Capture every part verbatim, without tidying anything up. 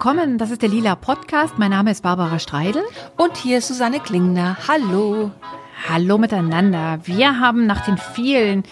willkommen, das ist der Lila Podcast. Mein Name ist Barbara Streidel. Und hier ist Susanne Klingner. Hallo. Hallo miteinander. Wir haben nach den vielen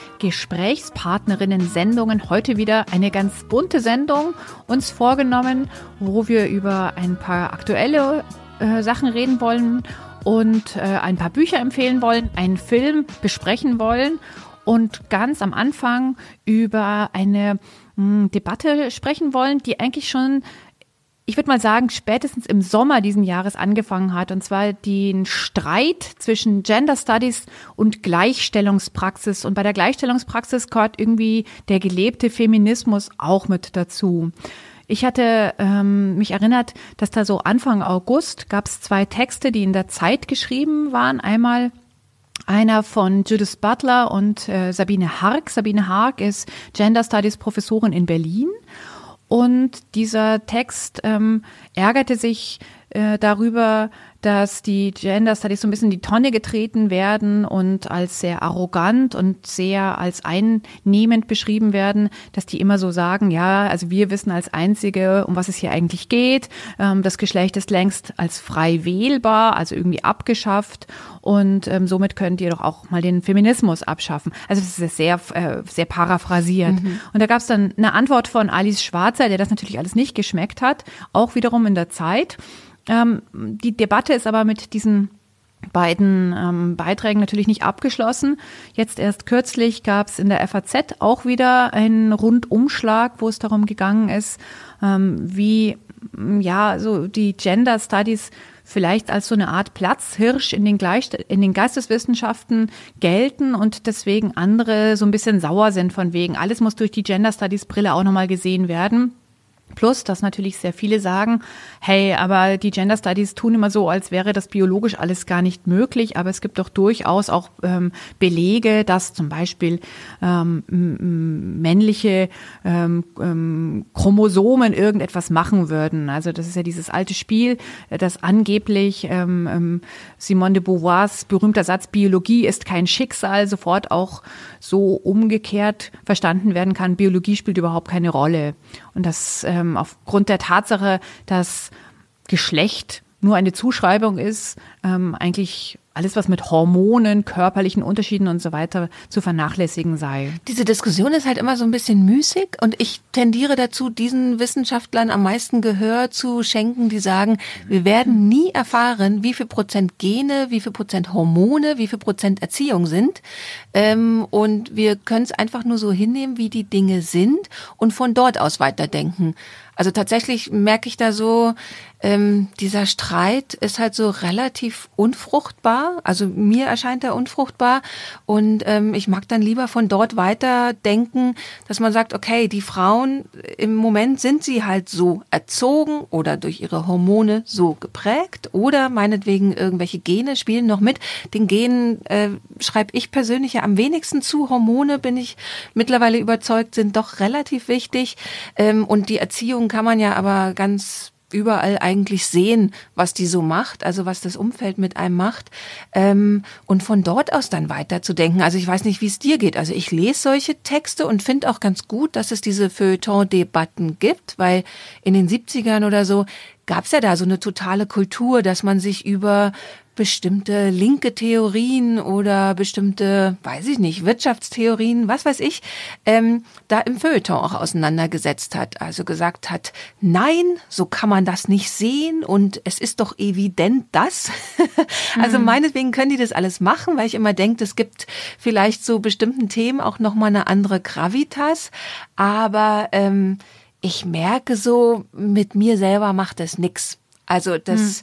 Gesprächspartnerinnen-Sendungen heute wieder eine ganz bunte Sendung uns vorgenommen, wo wir über ein paar aktuelle äh, Sachen reden wollen und äh, ein paar Bücher empfehlen wollen, einen Film besprechen wollen und ganz am Anfang über eine mh, Debatte sprechen wollen, die eigentlich schon, ich würde mal sagen, spätestens im Sommer diesen Jahres angefangen hat, und zwar den Streit zwischen Gender Studies und Gleichstellungspraxis. Und bei der Gleichstellungspraxis gehört irgendwie der gelebte Feminismus auch mit dazu. Ich hatte ähm, mich erinnert, dass da so Anfang August gab es zwei Texte, die in der Zeit geschrieben waren. Einmal einer von Judith Butler und äh, Sabine Hark. Sabine Hark ist Gender Studies Professorin in Berlin. Und dieser Text ähm, ärgerte sich äh, darüber, dass die Gender Studies so ein bisschen in die Tonne getreten werden und als sehr arrogant und sehr als einnehmend beschrieben werden, dass die immer so sagen, ja, also wir wissen als Einzige, um was es hier eigentlich geht. Ähm, das Geschlecht ist längst als frei wählbar, also irgendwie abgeschafft, und ähm, somit könnt ihr doch auch mal den Feminismus abschaffen. Also das ist sehr, äh, sehr paraphrasiert. Mhm. Und da gab es dann eine Antwort von Alice Schwarzer, der das natürlich alles nicht geschmeckt hat, auch wiederum in der Zeit. Ähm, die Debatte ist aber mit diesen beiden ähm, Beiträgen natürlich nicht abgeschlossen. Jetzt erst kürzlich gab es in der F A Z auch wieder einen Rundumschlag, wo es darum gegangen ist, ähm, wie ja so die Gender Studies vielleicht als so eine Art Platzhirsch in den, Gleich- in den Geisteswissenschaften gelten und deswegen andere so ein bisschen sauer sind von wegen, alles muss durch die Gender Studies Brille auch nochmal gesehen werden. Plus, dass natürlich sehr viele sagen, hey, aber die Gender Studies tun immer so, als wäre das biologisch alles gar nicht möglich. Aber es gibt doch durchaus auch ähm, Belege, dass zum Beispiel ähm, m- männliche ähm, ähm, Chromosomen irgendetwas machen würden. Also das ist ja dieses alte Spiel, das angeblich ähm, ähm, Simone de Beauvoirs berühmter Satz, Biologie ist kein Schicksal, sofort auch so umgekehrt verstanden werden kann. Biologie spielt überhaupt keine Rolle. Und das ähm, aufgrund der Tatsache, dass Geschlecht nur eine Zuschreibung ist, ähm, eigentlich alles, was mit Hormonen, körperlichen Unterschieden und so weiter zu vernachlässigen sei. Diese Diskussion ist halt immer so ein bisschen müßig, und ich tendiere dazu, diesen Wissenschaftlern am meisten Gehör zu schenken, die sagen, wir werden nie erfahren, wie viel Prozent Gene, wie viel Prozent Hormone, wie viel Prozent Erziehung sind. Ähm, und wir können es einfach nur so hinnehmen, wie die Dinge sind, und von dort aus weiterdenken. Also tatsächlich merke ich da so, ähm, dieser Streit ist halt so relativ unfruchtbar. Also mir erscheint er unfruchtbar, und ähm, ich mag dann lieber von dort weiter denken, dass man sagt, okay, die Frauen, im Moment sind sie halt so erzogen oder durch ihre Hormone so geprägt oder meinetwegen irgendwelche Gene spielen noch mit. Den Genen äh, schreibe ich persönlich ja am wenigsten zu. Hormone, bin ich mittlerweile überzeugt, sind doch relativ wichtig, ähm, und die Erziehung kann man ja aber ganz überall eigentlich sehen, was die so macht, also was das Umfeld mit einem macht, ähm, und von dort aus dann weiterzudenken. Also ich weiß nicht, wie es dir geht. Also ich lese solche Texte und finde auch ganz gut, dass es diese Feuilleton-Debatten gibt, weil in den siebzigern oder so gab es ja da so eine totale Kultur, dass man sich über bestimmte linke Theorien oder bestimmte, weiß ich nicht, Wirtschaftstheorien, was weiß ich, ähm, da im Feuilleton auch auseinandergesetzt hat. Also gesagt hat, nein, so kann man das nicht sehen, und es ist doch evident das. Also mhm. meinetwegen können die das alles machen, weil ich immer denke, es gibt vielleicht so bestimmten Themen auch nochmal eine andere Gravitas, aber ähm, ich merke so, mit mir selber macht das nix. Also das... Mhm.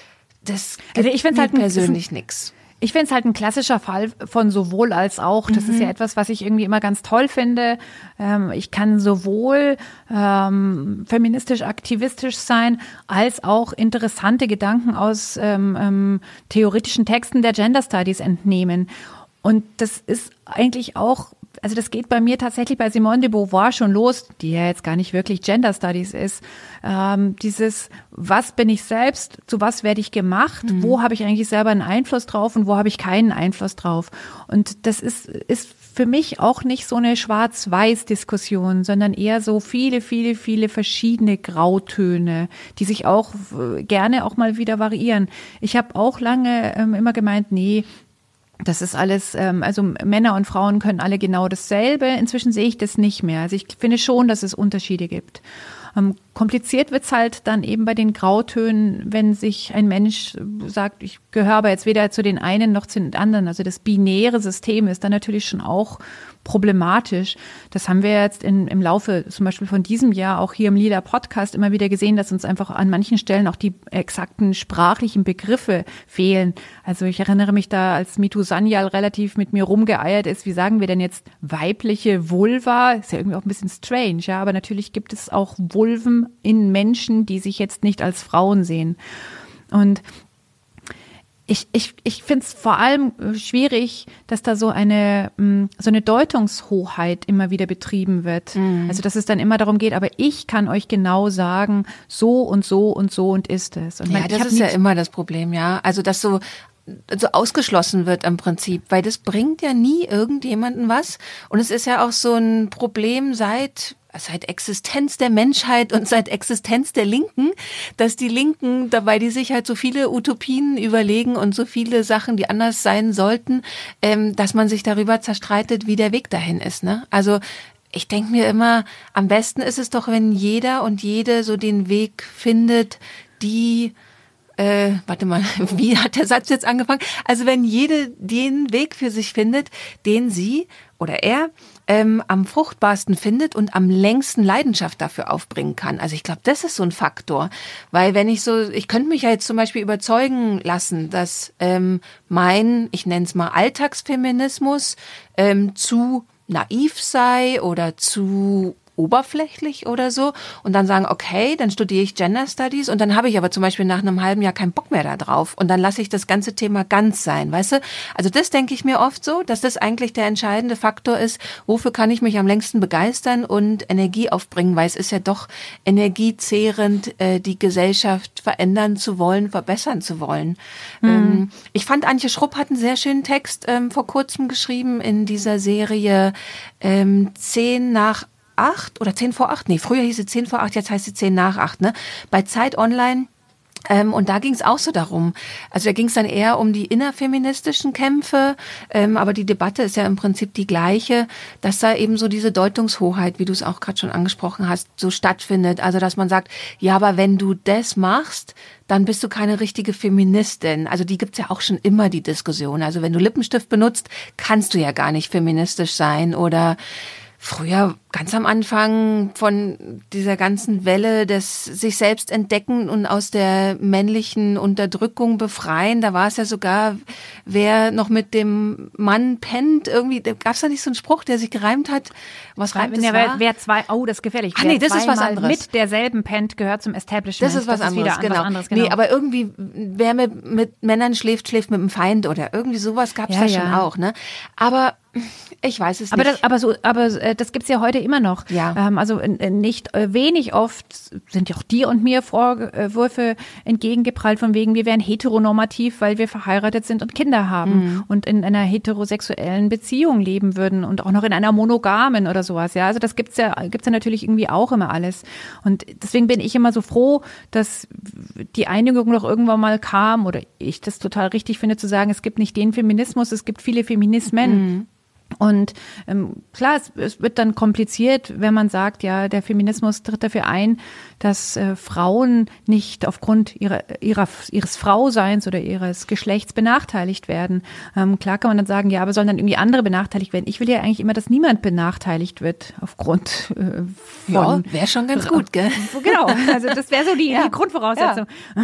Das gibt also ich finde halt persönlich nichts. Ich finde es halt ein klassischer Fall von sowohl als auch. Das mhm. ist ja etwas, was ich irgendwie immer ganz toll finde. Ähm, ich kann sowohl ähm, feministisch aktivistisch sein, als auch interessante Gedanken aus ähm, ähm, theoretischen Texten der Gender Studies entnehmen. Und das ist eigentlich auch also das geht bei mir tatsächlich bei Simone de Beauvoir schon los, die ja jetzt gar nicht wirklich Gender Studies ist. Ähm, dieses, was bin ich selbst, zu was werde ich gemacht, mhm. wo habe ich eigentlich selber einen Einfluss drauf und wo habe ich keinen Einfluss drauf. Und das ist, ist für mich auch nicht so eine Schwarz-Weiß-Diskussion, sondern eher so viele, viele, viele verschiedene Grautöne, die sich auch gerne auch mal wieder variieren. Ich habe auch lange ähm, immer gemeint, nee, das ist alles, ähm, also Männer und Frauen können alle genau dasselbe. Inzwischen sehe ich das nicht mehr. Also ich finde schon, dass es Unterschiede gibt. Ähm, kompliziert wird's halt dann eben bei den Grautönen, wenn sich ein Mensch sagt, ich gehöre aber jetzt weder zu den einen noch zu den anderen. Also das binäre System ist dann natürlich schon auch problematisch. Das haben wir jetzt in, im Laufe zum Beispiel von diesem Jahr auch hier im Lila Podcast immer wieder gesehen, dass uns einfach an manchen Stellen auch die exakten sprachlichen Begriffe fehlen. Also ich erinnere mich da, als Mitu Sanyal relativ mit mir rumgeeiert ist, wie sagen wir denn jetzt weibliche Vulva? Ist ja irgendwie auch ein bisschen strange, ja, aber natürlich gibt es auch Vulven in Menschen, die sich jetzt nicht als Frauen sehen. Und Ich, ich, ich finde es vor allem schwierig, dass da so eine, so eine Deutungshoheit immer wieder betrieben wird. Mhm. Also, dass es dann immer darum geht, aber ich kann euch genau sagen, so und so und so und ist es. Und ja, man, das ist ja immer das Problem, ja. Also, dass so, so ausgeschlossen wird im Prinzip, weil das bringt ja nie irgendjemanden was. Und es ist ja auch so ein Problem seit seit Existenz der Menschheit und seit Existenz der Linken, dass die Linken, dabei die sich halt so viele Utopien überlegen und so viele Sachen, die anders sein sollten, ähm, dass man sich darüber zerstreitet, wie der Weg dahin ist, ne? Also ich denke mir immer, am besten ist es doch, wenn jeder und jede so den Weg findet, die Äh, warte mal, wie hat der Satz jetzt angefangen? Also wenn jede den Weg für sich findet, den sie oder er ähm, am fruchtbarsten findet und am längsten Leidenschaft dafür aufbringen kann. Also ich glaube, das ist so ein Faktor. Weil wenn ich so, ich könnte mich ja jetzt zum Beispiel überzeugen lassen, dass ähm, mein, ich nenne es mal Alltagsfeminismus, ähm, zu naiv sei oder zu oberflächlich oder so und dann sagen, okay, dann studiere ich Gender Studies und dann habe ich aber zum Beispiel nach einem halben Jahr keinen Bock mehr da drauf und dann lasse ich das ganze Thema ganz sein, weißt du? Also das denke ich mir oft so, dass das eigentlich der entscheidende Faktor ist, wofür kann ich mich am längsten begeistern und Energie aufbringen, weil es ist ja doch energiezehrend, äh, die Gesellschaft verändern zu wollen, verbessern zu wollen. Mhm. Ähm, ich fand, Antje Schrupp hat einen sehr schönen Text ähm, vor kurzem geschrieben in dieser Serie ähm, zehn nach acht oder zehn vor acht, nee, früher hieß sie zehn vor acht, jetzt heißt sie zehn nach acht, ne? Bei Zeit Online. Ähm, und da ging es auch so darum, also da ging es dann eher um die innerfeministischen Kämpfe, ähm, aber die Debatte ist ja im Prinzip die gleiche, dass da eben so diese Deutungshoheit, wie du es auch gerade schon angesprochen hast, so stattfindet. Also dass man sagt, ja, aber wenn du das machst, dann bist du keine richtige Feministin. Also die gibt's ja auch schon immer, die Diskussion. Also wenn du Lippenstift benutzt, kannst du ja gar nicht feministisch sein oder früher, ganz am Anfang von dieser ganzen Welle des sich selbst entdecken und aus der männlichen Unterdrückung befreien, da war es ja sogar, wer noch mit dem Mann pennt, irgendwie, da gab es da nicht so einen Spruch, der sich gereimt hat? Was reimt es ja, war? Wer, wer zwei, oh, das ist gefährlich. Ach nee, das ist was anderes. Mit derselben pennt, gehört zum Establishment. Das ist was, das anderes, ist wieder genau. was anderes, genau. Nee, aber irgendwie, wer mit, mit Männern schläft, schläft mit dem Feind oder irgendwie sowas gab es ja, da ja. schon auch, ne? Aber ich weiß es aber nicht. Das, aber so, aber äh, das gibt's ja heute immer noch. Ja. Ähm, also äh, nicht äh, wenig oft sind ja auch dir und mir Vorwürfe entgegengeprallt von wegen, wir wären heteronormativ, weil wir verheiratet sind und Kinder haben mhm. und in einer heterosexuellen Beziehung leben würden und auch noch in einer monogamen oder sowas. Ja, also das gibt's ja, gibt's ja natürlich irgendwie auch immer alles. Und deswegen bin ich immer so froh, dass die Einigung noch irgendwann mal kam oder ich das total richtig finde zu sagen, es gibt nicht den Feminismus, es gibt viele Feminismen. Mhm. Und ähm, klar, es, es wird dann kompliziert, wenn man sagt, ja, der Feminismus tritt dafür ein, dass äh, Frauen nicht aufgrund ihrer, ihrer, ihres Frauseins oder ihres Geschlechts benachteiligt werden. Ähm, klar kann man dann sagen, ja, aber sollen dann irgendwie andere benachteiligt werden? Ich will ja eigentlich immer, dass niemand benachteiligt wird aufgrund äh, von... Ja, wäre schon ganz gut, gell? Genau, also das wäre so die, ja. die Grundvoraussetzung. Ja.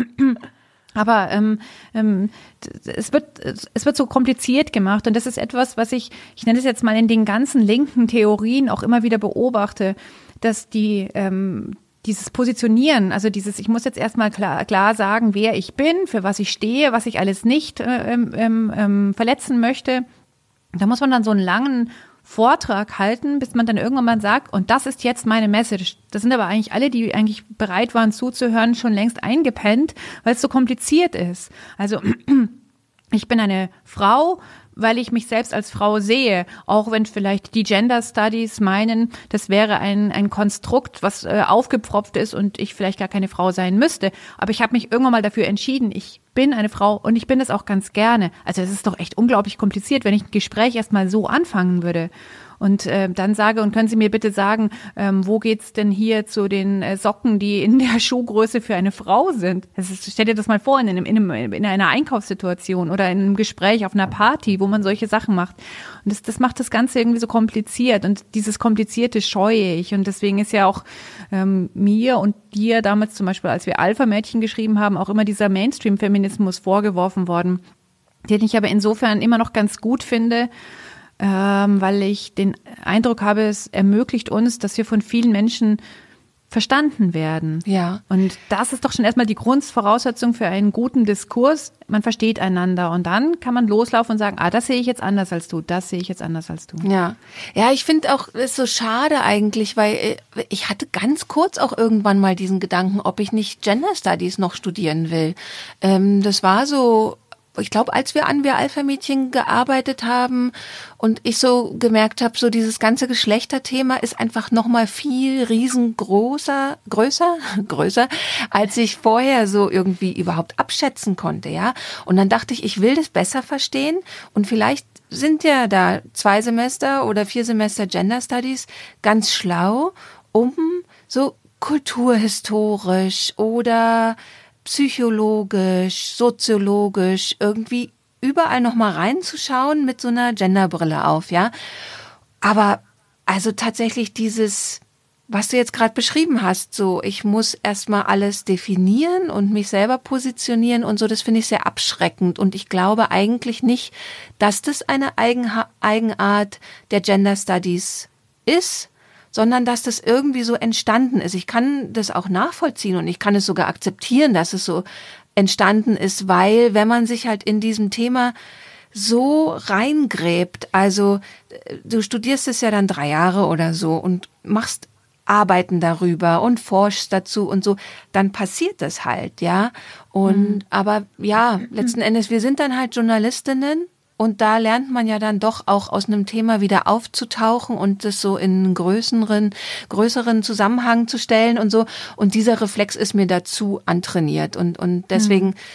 Aber ähm, ähm, es wird es wird so kompliziert gemacht und das ist etwas, was ich, ich nenne es jetzt mal in den ganzen linken Theorien auch immer wieder beobachte, dass die ähm, dieses Positionieren, also dieses, ich muss jetzt erstmal klar, klar sagen, wer ich bin, für was ich stehe, was ich alles nicht äh, ähm, ähm, verletzen möchte. Da muss man dann so einen langen Vortrag halten, bis man dann irgendwann mal sagt, und das ist jetzt meine Message. Das sind aber eigentlich alle, die eigentlich bereit waren zuzuhören, schon längst eingepennt, weil es so kompliziert ist. Also ich bin eine Frau, weil ich mich selbst als Frau sehe, auch wenn vielleicht die Gender Studies meinen, das wäre ein ein Konstrukt, was äh, aufgepfropft ist und ich vielleicht gar keine Frau sein müsste. Aber ich habe mich irgendwann mal dafür entschieden, ich bin eine Frau und ich bin es auch ganz gerne. Also es ist doch echt unglaublich kompliziert, wenn ich ein Gespräch erstmal so anfangen würde. Und äh, dann sage, und können Sie mir bitte sagen, ähm, wo geht's denn hier zu den äh, Socken, die in der Schuhgröße für eine Frau sind? Das ist, stell dir das mal vor, in, einem, in, einem, in einer Einkaufssituation oder in einem Gespräch auf einer Party, wo man solche Sachen macht. Und das, das macht das Ganze irgendwie so kompliziert. Und dieses Komplizierte scheue ich. Und deswegen ist ja auch ähm, mir und dir damals zum Beispiel, als wir Alpha-Mädchen geschrieben haben, auch immer dieser Mainstream-Feminismus vorgeworfen worden, den ich aber insofern immer noch ganz gut finde, Ähm, weil ich den Eindruck habe, es ermöglicht uns, dass wir von vielen Menschen verstanden werden. Ja. Und das ist doch schon erstmal die Grundvoraussetzung für einen guten Diskurs. Man versteht einander und dann kann man loslaufen und sagen, ah, das sehe ich jetzt anders als du, das sehe ich jetzt anders als du. Ja, ja, ich finde auch, es ist so schade eigentlich, weil ich hatte ganz kurz auch irgendwann mal diesen Gedanken, ob ich nicht Gender Studies noch studieren will. Ähm, das war so, ich glaube, als wir an Wir Alpha-Mädchen gearbeitet haben und ich so gemerkt habe, so dieses ganze Geschlechterthema ist einfach nochmal viel riesengroßer, größer, größer, als ich vorher so irgendwie überhaupt abschätzen konnte, ja. Und dann dachte ich, ich will das besser verstehen und vielleicht sind ja da zwei Semester oder vier Semester Gender Studies ganz schlau, um so kulturhistorisch oder psychologisch, soziologisch irgendwie überall noch mal reinzuschauen mit so einer Genderbrille auf, ja. Aber also tatsächlich dieses, was du jetzt gerade beschrieben hast, so ich muss erstmal alles definieren und mich selber positionieren und so, das finde ich sehr abschreckend und ich glaube eigentlich nicht, dass das eine Eigenha- Eigenart der Gender Studies ist, sondern dass das irgendwie so entstanden ist. Ich kann das auch nachvollziehen und ich kann es sogar akzeptieren, dass es so entstanden ist, weil wenn man sich halt in diesem Thema so reingräbt, also du studierst es ja dann drei Jahre oder so und machst Arbeiten darüber und forschst dazu und so, dann passiert das halt, ja. Und mhm. aber ja, letzten Endes, wir sind dann halt Journalistinnen. Und da lernt man ja dann doch auch aus einem Thema wieder aufzutauchen und das so in einen größeren, größeren Zusammenhang zu stellen und so. Und dieser Reflex ist mir dazu antrainiert. Und, und deswegen, mhm.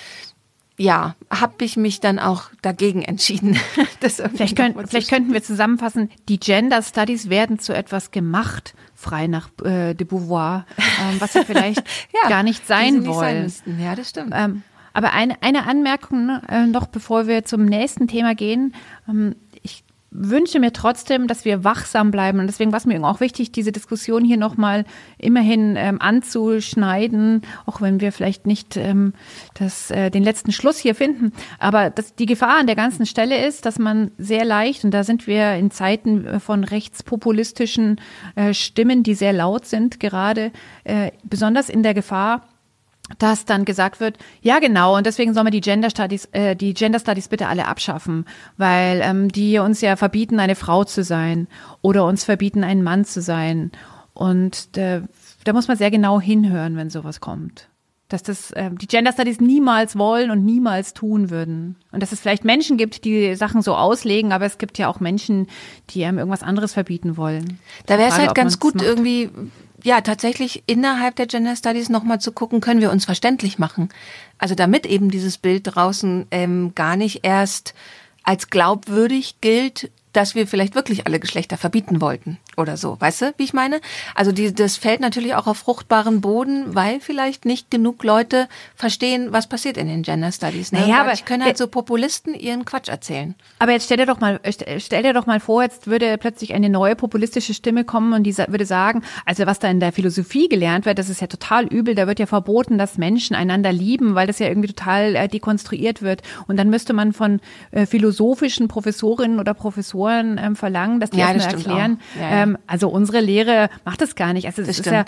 ja, habe ich mich dann auch dagegen entschieden. Das vielleicht, können, vielleicht könnten wir zusammenfassen, die Gender Studies werden zu etwas gemacht, frei nach äh, de Beauvoir, ähm, was sie vielleicht ja, gar nicht sein wollen. Nicht sein ja, das stimmt. Ähm, Aber eine, eine Anmerkung äh, noch, bevor wir zum nächsten Thema gehen. Ähm, ich wünsche mir trotzdem, dass wir wachsam bleiben. Und deswegen war es mir auch wichtig, diese Diskussion hier nochmal immerhin ähm, anzuschneiden, auch wenn wir vielleicht nicht ähm, das, äh, den letzten Schluss hier finden. Aber das, die Gefahr an der ganzen Stelle ist, dass man sehr leicht, und da sind wir in Zeiten von rechtspopulistischen äh, Stimmen, die sehr laut sind, gerade äh, besonders in der Gefahr, dass dann gesagt wird, ja genau, und deswegen sollen wir die Gender Studies, äh, die Gender Studies bitte alle abschaffen, weil ähm, die uns ja verbieten, eine Frau zu sein oder uns verbieten, ein Mann zu sein. Und äh, da muss man sehr genau hinhören, wenn sowas kommt. Dass das äh, die Gender Studies niemals wollen und niemals tun würden. Und dass es vielleicht Menschen gibt, die Sachen so auslegen, aber es gibt ja auch Menschen, die einem irgendwas anderes verbieten wollen. Da wäre es halt ganz gut irgendwie, ja, tatsächlich innerhalb der Gender Studies nochmal zu gucken, können wir uns verständlich machen. Also damit eben dieses Bild draußen ähm, gar nicht erst als glaubwürdig gilt, dass wir vielleicht wirklich alle Geschlechter verbieten wollten oder so. Weißt du, wie ich meine? Also die, das fällt natürlich auch auf fruchtbaren Boden, weil vielleicht nicht genug Leute verstehen, was passiert in den Gender Studies. Ne? Naja, aber ich können halt so Populisten ihren Quatsch erzählen. Aber jetzt stell dir doch mal, stell dir doch mal vor, jetzt würde plötzlich eine neue populistische Stimme kommen und die würde sagen, also was da in der Philosophie gelernt wird, das ist ja total übel. Da wird ja verboten, dass Menschen einander lieben, weil das ja irgendwie total äh, dekonstruiert wird. Und dann müsste man von äh, philosophischen Professorinnen oder Professoren ähm, verlangen, dass die ja, erstmal erklären, ja, ja. Ähm, also unsere Lehre macht das gar nicht. Also das, das ist ja,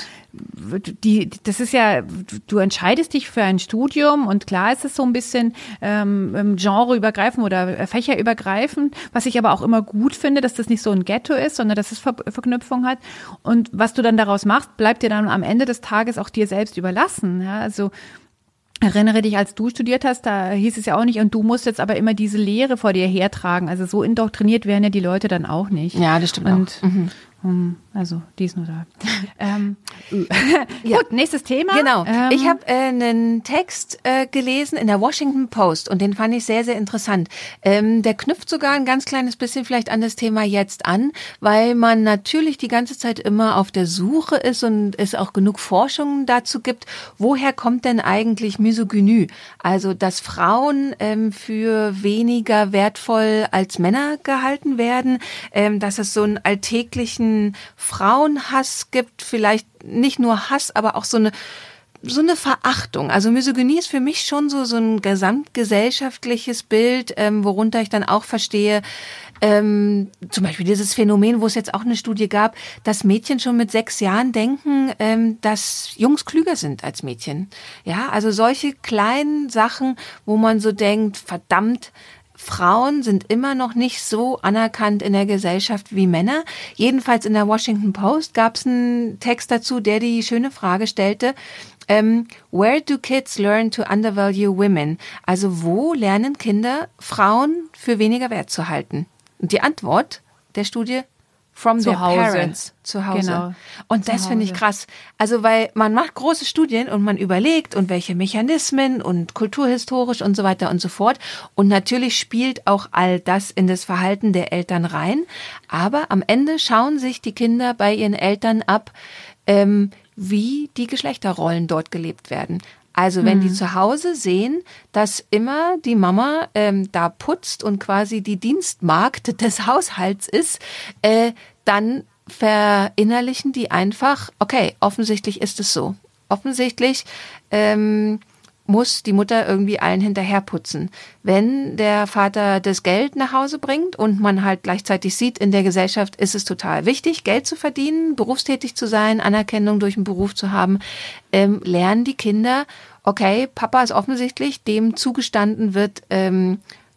die, das ist ja, du entscheidest dich für ein Studium und klar ist es so ein bisschen ähm, genreübergreifend oder fächerübergreifend, was ich aber auch immer gut finde, dass das nicht so ein Ghetto ist, sondern dass es Ver- Verknüpfung hat. Und was du dann daraus machst, bleibt dir dann am Ende des Tages auch dir selbst überlassen. Ja, also erinnere dich, als du studiert hast, da hieß es ja auch nicht, und du musst jetzt aber immer diese Lehre vor dir hertragen. Also so indoktriniert werden ja die Leute dann auch nicht. Ja, das stimmt und, auch. Mhm. Also dies nur da. ähm, ja. Gut, nächstes Thema. Genau. Ähm, ich habe äh, einen Text äh, gelesen in der Washington Post und den fand ich sehr, sehr interessant. Ähm, der knüpft sogar ein ganz kleines bisschen vielleicht an das Thema jetzt an, weil man natürlich die ganze Zeit immer auf der Suche ist und es auch genug Forschung dazu gibt, woher kommt denn eigentlich Misogynie? Also, dass Frauen ähm, für weniger wertvoll als Männer gehalten werden, ähm, dass es so einen alltäglichen Frauenhass gibt, vielleicht nicht nur Hass, aber auch so eine so eine Verachtung. Also Misogynie ist für mich schon so so ein gesamtgesellschaftliches Bild, ähm, worunter ich dann auch verstehe, ähm, zum Beispiel dieses Phänomen, wo es jetzt auch eine Studie gab, dass Mädchen schon mit sechs Jahren denken, ähm, dass Jungs klüger sind als Mädchen. Ja, also solche kleinen Sachen, wo man so denkt, verdammt, Frauen sind immer noch nicht so anerkannt in der Gesellschaft wie Männer. Jedenfalls in der Washington Post gab es einen Text dazu, der die schöne Frage stellte, ähm, where do kids learn to undervalue women? Also wo lernen Kinder, Frauen für weniger wert zu halten? Und die Antwort der Studie, from zu their Hause. parents, zu Hause. Genau. Und Zu das finde ich Hause. krass. Also weil man macht große Studien und man überlegt und welche Mechanismen und kulturhistorisch und so weiter und so fort. Und natürlich spielt auch all das in das Verhalten der Eltern rein. Aber am Ende schauen sich die Kinder bei ihren Eltern ab, ähm, wie die Geschlechterrollen dort gelebt werden. Also wenn die zu Hause sehen, dass immer die Mama ähm, da putzt und quasi die Dienstmagd des Haushalts ist, äh, dann verinnerlichen die einfach, okay, offensichtlich ist es so. Offensichtlich ähm, muss die Mutter irgendwie allen hinterher putzen. Wenn der Vater das Geld nach Hause bringt und man halt gleichzeitig sieht, in der Gesellschaft ist es total wichtig, Geld zu verdienen, berufstätig zu sein, Anerkennung durch einen Beruf zu haben, ähm, lernen die Kinder, okay, Papa ist offensichtlich, dem zugestanden wird, ähm,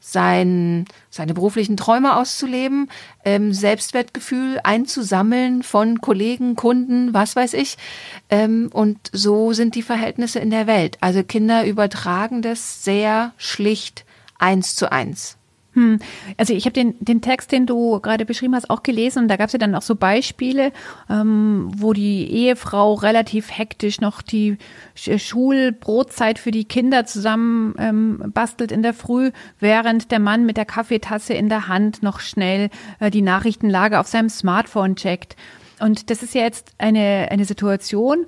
sein, seine beruflichen Träume auszuleben, ähm, Selbstwertgefühl einzusammeln von Kollegen, Kunden, was weiß ich. Ähm, und so sind die Verhältnisse in der Welt. Also Kinder übertragen das sehr schlicht eins zu eins. Hm. Also ich habe den, den Text, den du gerade beschrieben hast, auch gelesen und da gab es ja dann auch so Beispiele, ähm, wo die Ehefrau relativ hektisch noch die Sch- Schulbrotzeit für die Kinder zusammen ähm, bastelt in der Früh, während der Mann mit der Kaffeetasse in der Hand noch schnell äh, die Nachrichtenlage auf seinem Smartphone checkt. Und das ist ja jetzt eine, eine Situation,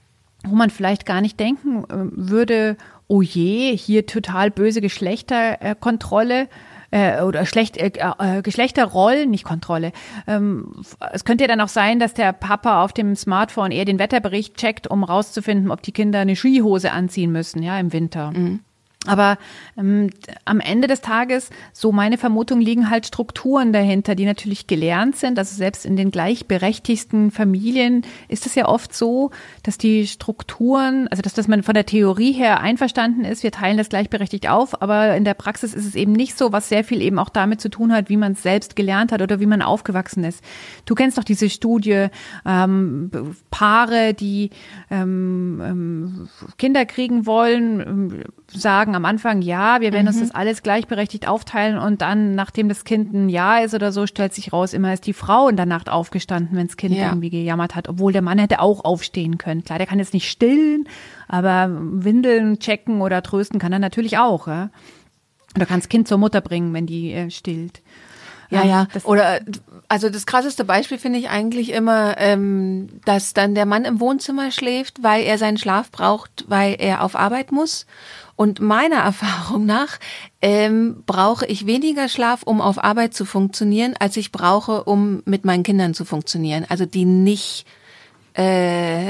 wo man vielleicht gar nicht denken äh, würde, oh je, hier total böse Geschlechterkontrolle. Äh, oder schlecht, äh, äh, Geschlechterrollen, nicht Kontrolle. Ähm, es könnte ja dann auch sein, dass der Papa auf dem Smartphone eher den Wetterbericht checkt, um rauszufinden, ob die Kinder eine Skihose anziehen müssen, ja, im Winter. Mhm. Aber ähm, am Ende des Tages, so meine Vermutung, liegen halt Strukturen dahinter, die natürlich gelernt sind. Also selbst in den gleichberechtigten Familien ist es ja oft so, dass die Strukturen, also dass, dass man von der Theorie her einverstanden ist, wir teilen das gleichberechtigt auf, aber in der Praxis ist es eben nicht so, was sehr viel eben auch damit zu tun hat, wie man es selbst gelernt hat oder wie man aufgewachsen ist. Du kennst doch diese Studie, ähm, Paare, die ähm, ähm, Kinder kriegen wollen, ähm, sagen am Anfang, ja, wir werden mhm. uns das alles gleichberechtigt aufteilen und dann, nachdem das Kind ein Jahr ist oder so, stellt sich raus, immer ist die Frau in der Nacht aufgestanden, wenn das Kind ja. irgendwie gejammert hat, obwohl der Mann hätte auch aufstehen können. Klar, der kann jetzt nicht stillen, aber Windeln checken oder trösten kann er natürlich auch. Ja? Oder kann das Kind zur Mutter bringen, wenn die äh, stillt. Ja, ja. Das Oder also das krasseste Beispiel finde ich eigentlich immer, ähm, dass dann der Mann im Wohnzimmer schläft, weil er seinen Schlaf braucht, weil er auf Arbeit muss. Und meiner Erfahrung nach ähm, brauche ich weniger Schlaf, um auf Arbeit zu funktionieren, als ich brauche, um mit meinen Kindern zu funktionieren. Also die nicht äh,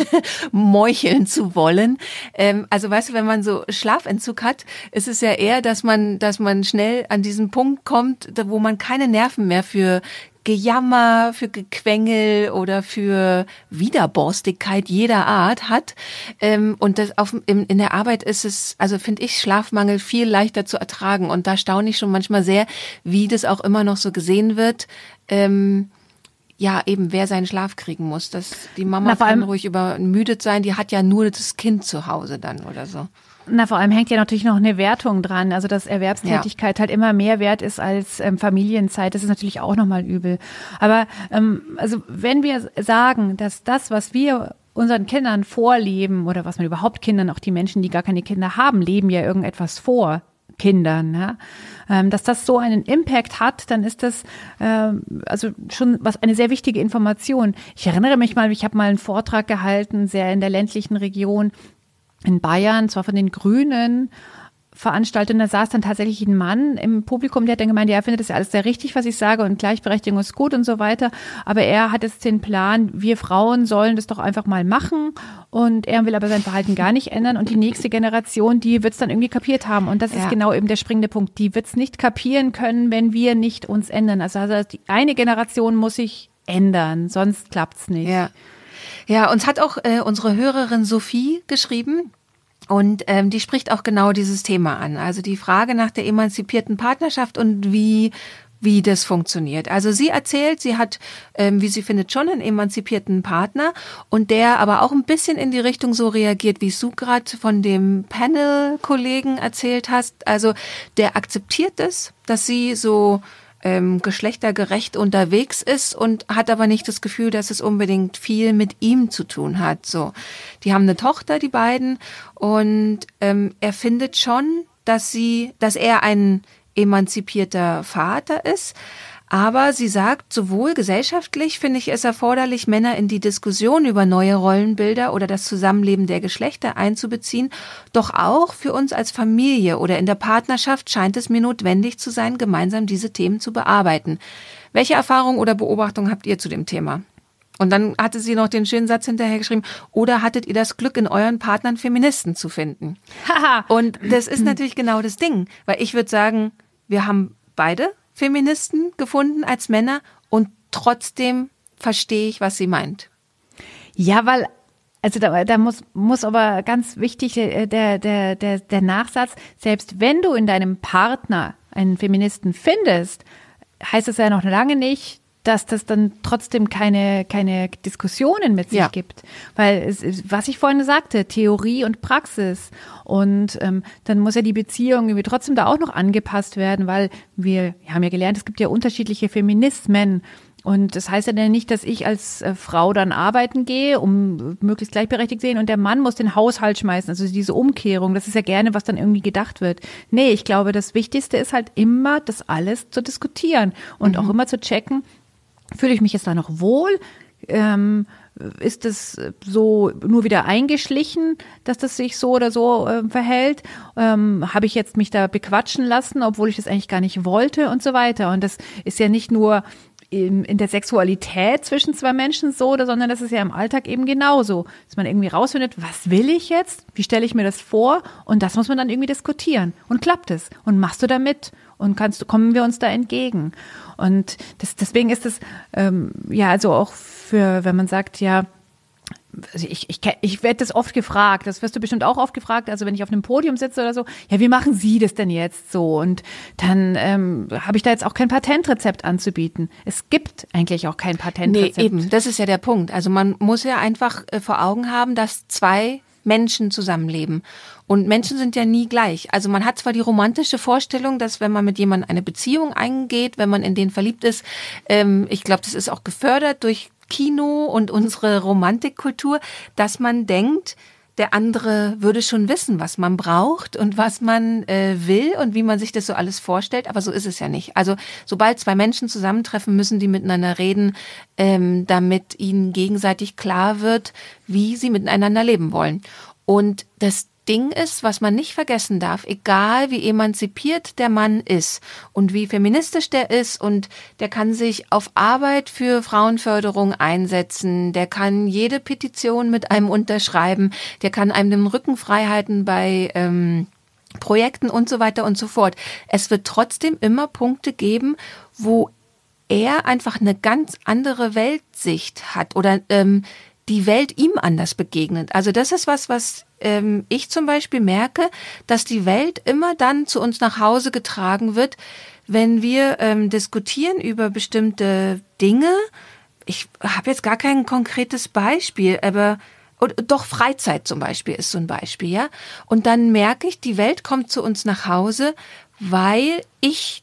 meucheln zu wollen. Ähm, also weißt du, wenn man so Schlafentzug hat, ist es ja eher, dass man, dass man schnell an diesen Punkt kommt, wo man keine Nerven mehr für Gejammer, für Gequengel oder für Widerborstigkeit jeder Art hat. Ähm, und das auf, in, in der Arbeit ist es, also finde ich, Schlafmangel viel leichter zu ertragen. Und da staune ich schon manchmal sehr, wie das auch immer noch so gesehen wird. Ähm, ja, eben, wer seinen Schlaf kriegen muss. Das, die Mama Na, kann ruhig übermüdet sein, die hat ja nur das Kind zu Hause dann oder so. Na, vor allem hängt ja natürlich noch eine Wertung dran, also dass Erwerbstätigkeit ja. halt immer mehr wert ist als ähm, Familienzeit, das ist natürlich auch nochmal übel. Aber ähm, also wenn wir sagen, dass das, was wir unseren Kindern vorleben oder was man überhaupt Kindern, auch die Menschen, die gar keine Kinder haben, leben ja irgendetwas vor Kindern, ja? ähm, dass das so einen Impact hat, dann ist das ähm, also schon was eine sehr wichtige Information. Ich erinnere mich mal, ich habe mal einen Vortrag gehalten, sehr in der ländlichen Region, in Bayern, zwar von den Grünen veranstaltet, und da saß dann tatsächlich ein Mann im Publikum, der hat dann gemeint, ja, er findet das ja alles sehr richtig, was ich sage, und Gleichberechtigung ist gut und so weiter, aber er hat jetzt den Plan, wir Frauen sollen das doch einfach mal machen, und er will aber sein Verhalten gar nicht ändern, und die nächste Generation, die wird es dann irgendwie kapiert haben, und das ist ja. genau eben der springende Punkt, die wird es nicht kapieren können, wenn wir nicht uns ändern, also, also die eine Generation muss sich ändern, sonst klappt's nicht. Ja. Ja, uns hat auch äh, unsere Hörerin Sophie geschrieben, und ähm, die spricht auch genau dieses Thema an. Also die Frage nach der emanzipierten Partnerschaft und wie wie das funktioniert. Also sie erzählt, sie hat, ähm, wie sie findet, schon einen emanzipierten Partner, und der aber auch ein bisschen in die Richtung so reagiert, wie du gerade von dem Panel-Kollegen erzählt hast. Also der akzeptiert es, dass sie so Ähm, geschlechtergerecht unterwegs ist und hat aber nicht das Gefühl, dass es unbedingt viel mit ihm zu tun hat. So, die haben eine Tochter, die beiden, und ähm, er findet schon, dass sie, dass er ein emanzipierter Vater ist. Aber sie sagt, sowohl gesellschaftlich finde ich es erforderlich, Männer in die Diskussion über neue Rollenbilder oder das Zusammenleben der Geschlechter einzubeziehen. Doch auch für uns als Familie oder in der Partnerschaft scheint es mir notwendig zu sein, gemeinsam diese Themen zu bearbeiten. Welche Erfahrung oder Beobachtung habt ihr zu dem Thema? Und dann hatte sie noch den schönen Satz hinterher geschrieben, oder hattet ihr das Glück, in euren Partnern Feministen zu finden? Und das ist natürlich genau das Ding, weil ich würde sagen, wir haben beide Feministen gefunden als Männer, und trotzdem verstehe ich, was sie meint. Ja, weil, also da, da muss, muss aber ganz wichtig der, der, der, der Nachsatz, selbst wenn du in deinem Partner einen Feministen findest, heißt es ja noch lange nicht, dass das dann trotzdem keine, keine Diskussionen mit sich ja. gibt. Weil, es, was ich vorhin sagte, Theorie und Praxis. Und ähm, dann muss ja die Beziehung irgendwie trotzdem da auch noch angepasst werden, weil wir, wir haben ja gelernt, es gibt ja unterschiedliche Feminismen. Und das heißt ja dann nicht, dass ich als äh, Frau dann arbeiten gehe, um möglichst gleichberechtigt zu sehen, und der Mann muss den Haushalt schmeißen. Also diese Umkehrung, das ist ja gerne, was dann irgendwie gedacht wird. Nee, ich glaube, das Wichtigste ist halt immer, das alles zu diskutieren und mhm. auch immer zu checken, fühle ich mich jetzt da noch wohl? Ähm, ist es so nur wieder eingeschlichen, dass das sich so oder so äh, verhält? Ähm, habe ich jetzt mich da bequatschen lassen, obwohl ich das eigentlich gar nicht wollte und so weiter? Und das ist ja nicht nur in, in der Sexualität zwischen zwei Menschen so, sondern das ist ja im Alltag eben genauso, dass man irgendwie rausfindet, was will ich jetzt? Wie stelle ich mir das vor? Und das muss man dann irgendwie diskutieren. Und klappt es? Und machst du da mit? Und kannst du, kommen wir uns da entgegen? Und das, deswegen ist es, ähm, ja, also auch für, wenn man sagt, ja, also ich, ich, ich werde das oft gefragt, das wirst du bestimmt auch oft gefragt, also wenn ich auf einem Podium sitze oder so, ja, wie machen Sie das denn jetzt so? Und dann ähm, habe ich da jetzt auch kein Patentrezept anzubieten. Es gibt eigentlich auch kein Patentrezept. Nee, eben, das ist ja der Punkt. Also man muss ja einfach äh, vor Augen haben, dass zwei Menschen zusammenleben. Und Menschen sind ja nie gleich. Also man hat zwar die romantische Vorstellung, dass wenn man mit jemandem eine Beziehung eingeht, wenn man in den verliebt ist, ähm, ich glaube, das ist auch gefördert durch Kino und unsere Romantikkultur, dass man denkt, der andere würde schon wissen, was man braucht und was man äh, will und wie man sich das so alles vorstellt. Aber so ist es ja nicht. Also sobald zwei Menschen zusammentreffen, müssen die miteinander reden, ähm, damit ihnen gegenseitig klar wird, wie sie miteinander leben wollen. Und das Ding ist, was man nicht vergessen darf, egal wie emanzipiert der Mann ist und wie feministisch der ist, und der kann sich auf Arbeit für Frauenförderung einsetzen, der kann jede Petition mit einem unterschreiben, der kann einem den Rücken frei halten bei ähm, Projekten und so weiter und so fort. Es wird trotzdem immer Punkte geben, wo er einfach eine ganz andere Weltsicht hat oder ähm, die Welt ihm anders begegnet. Also das ist was, was ähm, ich zum Beispiel merke, dass die Welt immer dann zu uns nach Hause getragen wird, wenn wir ähm, diskutieren über bestimmte Dinge. Ich habe jetzt gar kein konkretes Beispiel, aber oder, doch Freizeit zum Beispiel ist so ein Beispiel, ja. Und dann merke ich, die Welt kommt zu uns nach Hause, weil ich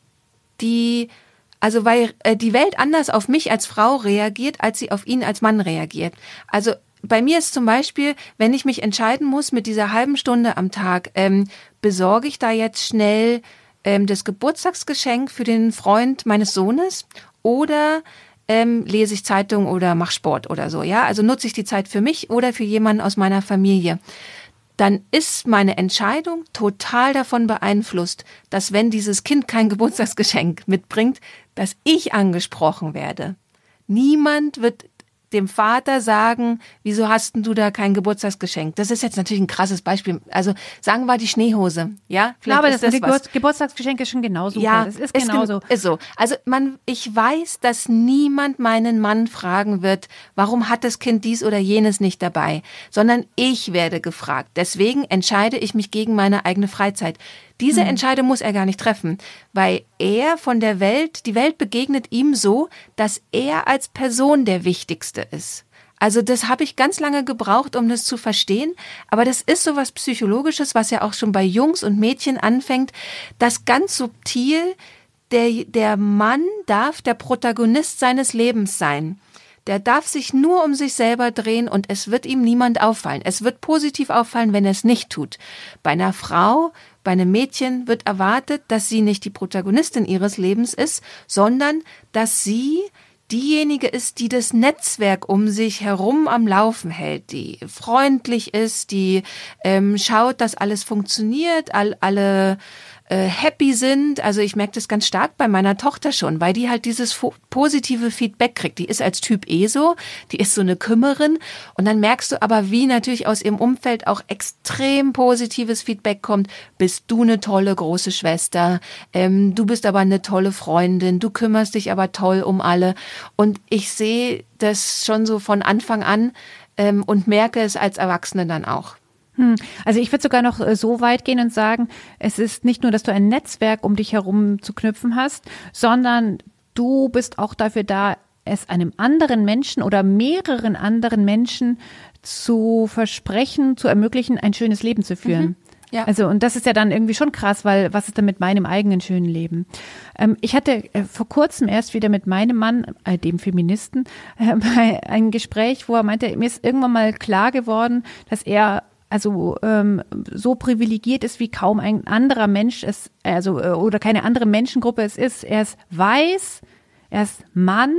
die Also weil äh, die Welt anders auf mich als Frau reagiert, als sie auf ihn als Mann reagiert. Also bei mir ist zum Beispiel, wenn ich mich entscheiden muss mit dieser halben Stunde am Tag, ähm, besorge ich da jetzt schnell ähm, das Geburtstagsgeschenk für den Freund meines Sohnes oder ähm, lese ich Zeitung oder mache Sport oder so. Ja, also nutze ich die Zeit für mich oder für jemanden aus meiner Familie. Dann ist meine Entscheidung total davon beeinflusst, dass wenn dieses Kind kein Geburtstagsgeschenk mitbringt, dass ich angesprochen werde. Niemand wird dem Vater sagen, wieso hast denn du da kein Geburtstagsgeschenk? Das ist jetzt natürlich ein krasses Beispiel. Also sagen wir die Schneehose, ja? Vielleicht ja, aber das, das Geburt, Geburtstagsgeschenk ist schon genauso. Ja, das ist genauso. Ist so. Also man, ich weiß, dass niemand meinen Mann fragen wird, warum hat das Kind dies oder jenes nicht dabei, sondern ich werde gefragt. Deswegen entscheide ich mich gegen meine eigene Freizeit. Diese hm. Entscheidung muss er gar nicht treffen, weil er von der Welt, die Welt begegnet ihm so, dass er als Person der Wichtigste ist. Also das habe ich ganz lange gebraucht, um das zu verstehen, aber das ist so was Psychologisches, was ja auch schon bei Jungs und Mädchen anfängt, dass ganz subtil der, der Mann darf der Protagonist seines Lebens sein. Der darf sich nur um sich selber drehen und es wird ihm niemand auffallen. Es wird positiv auffallen, wenn er es nicht tut. Bei einer Frau, bei einem Mädchen wird erwartet, dass sie nicht die Protagonistin ihres Lebens ist, sondern dass sie diejenige ist, die das Netzwerk um sich herum am Laufen hält, die freundlich ist, die ähm, schaut, dass alles funktioniert, all, alle äh, happy sind. Also ich merke das ganz stark bei meiner Tochter schon, weil die halt dieses fo- positive Feedback kriegt. Die ist als Typ eh so, die ist so eine Kümmerin und dann merkst du aber, wie natürlich aus ihrem Umfeld auch extrem positives Feedback kommt. Bist du eine tolle große Schwester, ähm, du bist aber eine tolle Freundin, du kümmerst dich aber toll um alle. Und ich sehe das schon so von Anfang an ähm, und merke es als Erwachsene dann auch. Also ich würde sogar noch so weit gehen und sagen, es ist nicht nur, dass du ein Netzwerk um dich herum zu knüpfen hast, sondern du bist auch dafür da, es einem anderen Menschen oder mehreren anderen Menschen zu versprechen, zu ermöglichen, ein schönes Leben zu führen. Mhm. Ja. Also, und das ist ja dann irgendwie schon krass, weil was ist denn mit meinem eigenen schönen Leben? Ähm, ich hatte äh, vor kurzem erst wieder mit meinem Mann, äh, dem Feministen, äh, ein Gespräch, wo er meinte, mir ist irgendwann mal klar geworden, dass er also ähm, so privilegiert ist, wie kaum ein anderer Mensch es, also äh, oder keine andere Menschengruppe es ist. Er ist weiß, er ist Mann,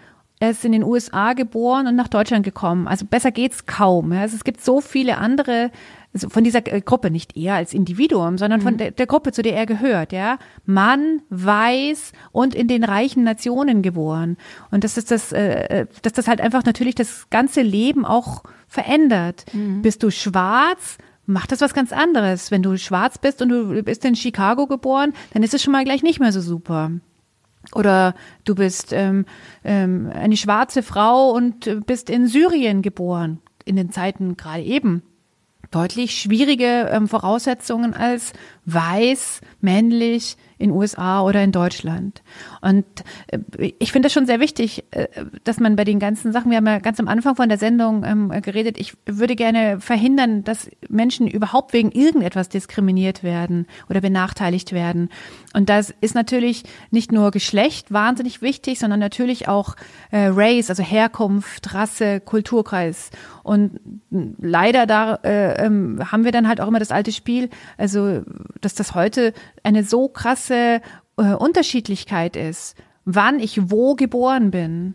er ist in den U S A geboren und nach Deutschland gekommen. Also besser geht's kaum. Ja. Also es gibt so viele andere, also von dieser Gruppe, nicht er als Individuum, sondern von mhm. der, der Gruppe, zu der er gehört, ja. Mann, weiß und in den reichen Nationen geboren. Und das ist das, äh, dass das halt einfach natürlich das ganze Leben auch verändert. Mhm. Bist du schwarz, macht das was ganz anderes. Wenn du schwarz bist und du bist in Chicago geboren, dann ist es schon mal gleich nicht mehr so super. Oder du bist ähm, ähm, eine schwarze Frau und bist in Syrien geboren, in den Zeiten gerade eben. Deutlich schwierige ähm, Voraussetzungen als weiß, männlich in U S A oder in Deutschland. Und äh, ich finde das schon sehr wichtig, äh, dass man bei den ganzen Sachen, wir haben ja ganz am Anfang von der Sendung ähm, geredet, ich würde gerne verhindern, dass Menschen überhaupt wegen irgendetwas diskriminiert werden oder benachteiligt werden. Und das ist natürlich nicht nur Geschlecht wahnsinnig wichtig, sondern natürlich auch äh, Race, also Herkunft, Rasse, Kulturkreis. Und leider da äh, ähm, haben wir dann halt auch immer das alte Spiel, also dass das heute eine so krasse äh, Unterschiedlichkeit ist, wann ich wo geboren bin,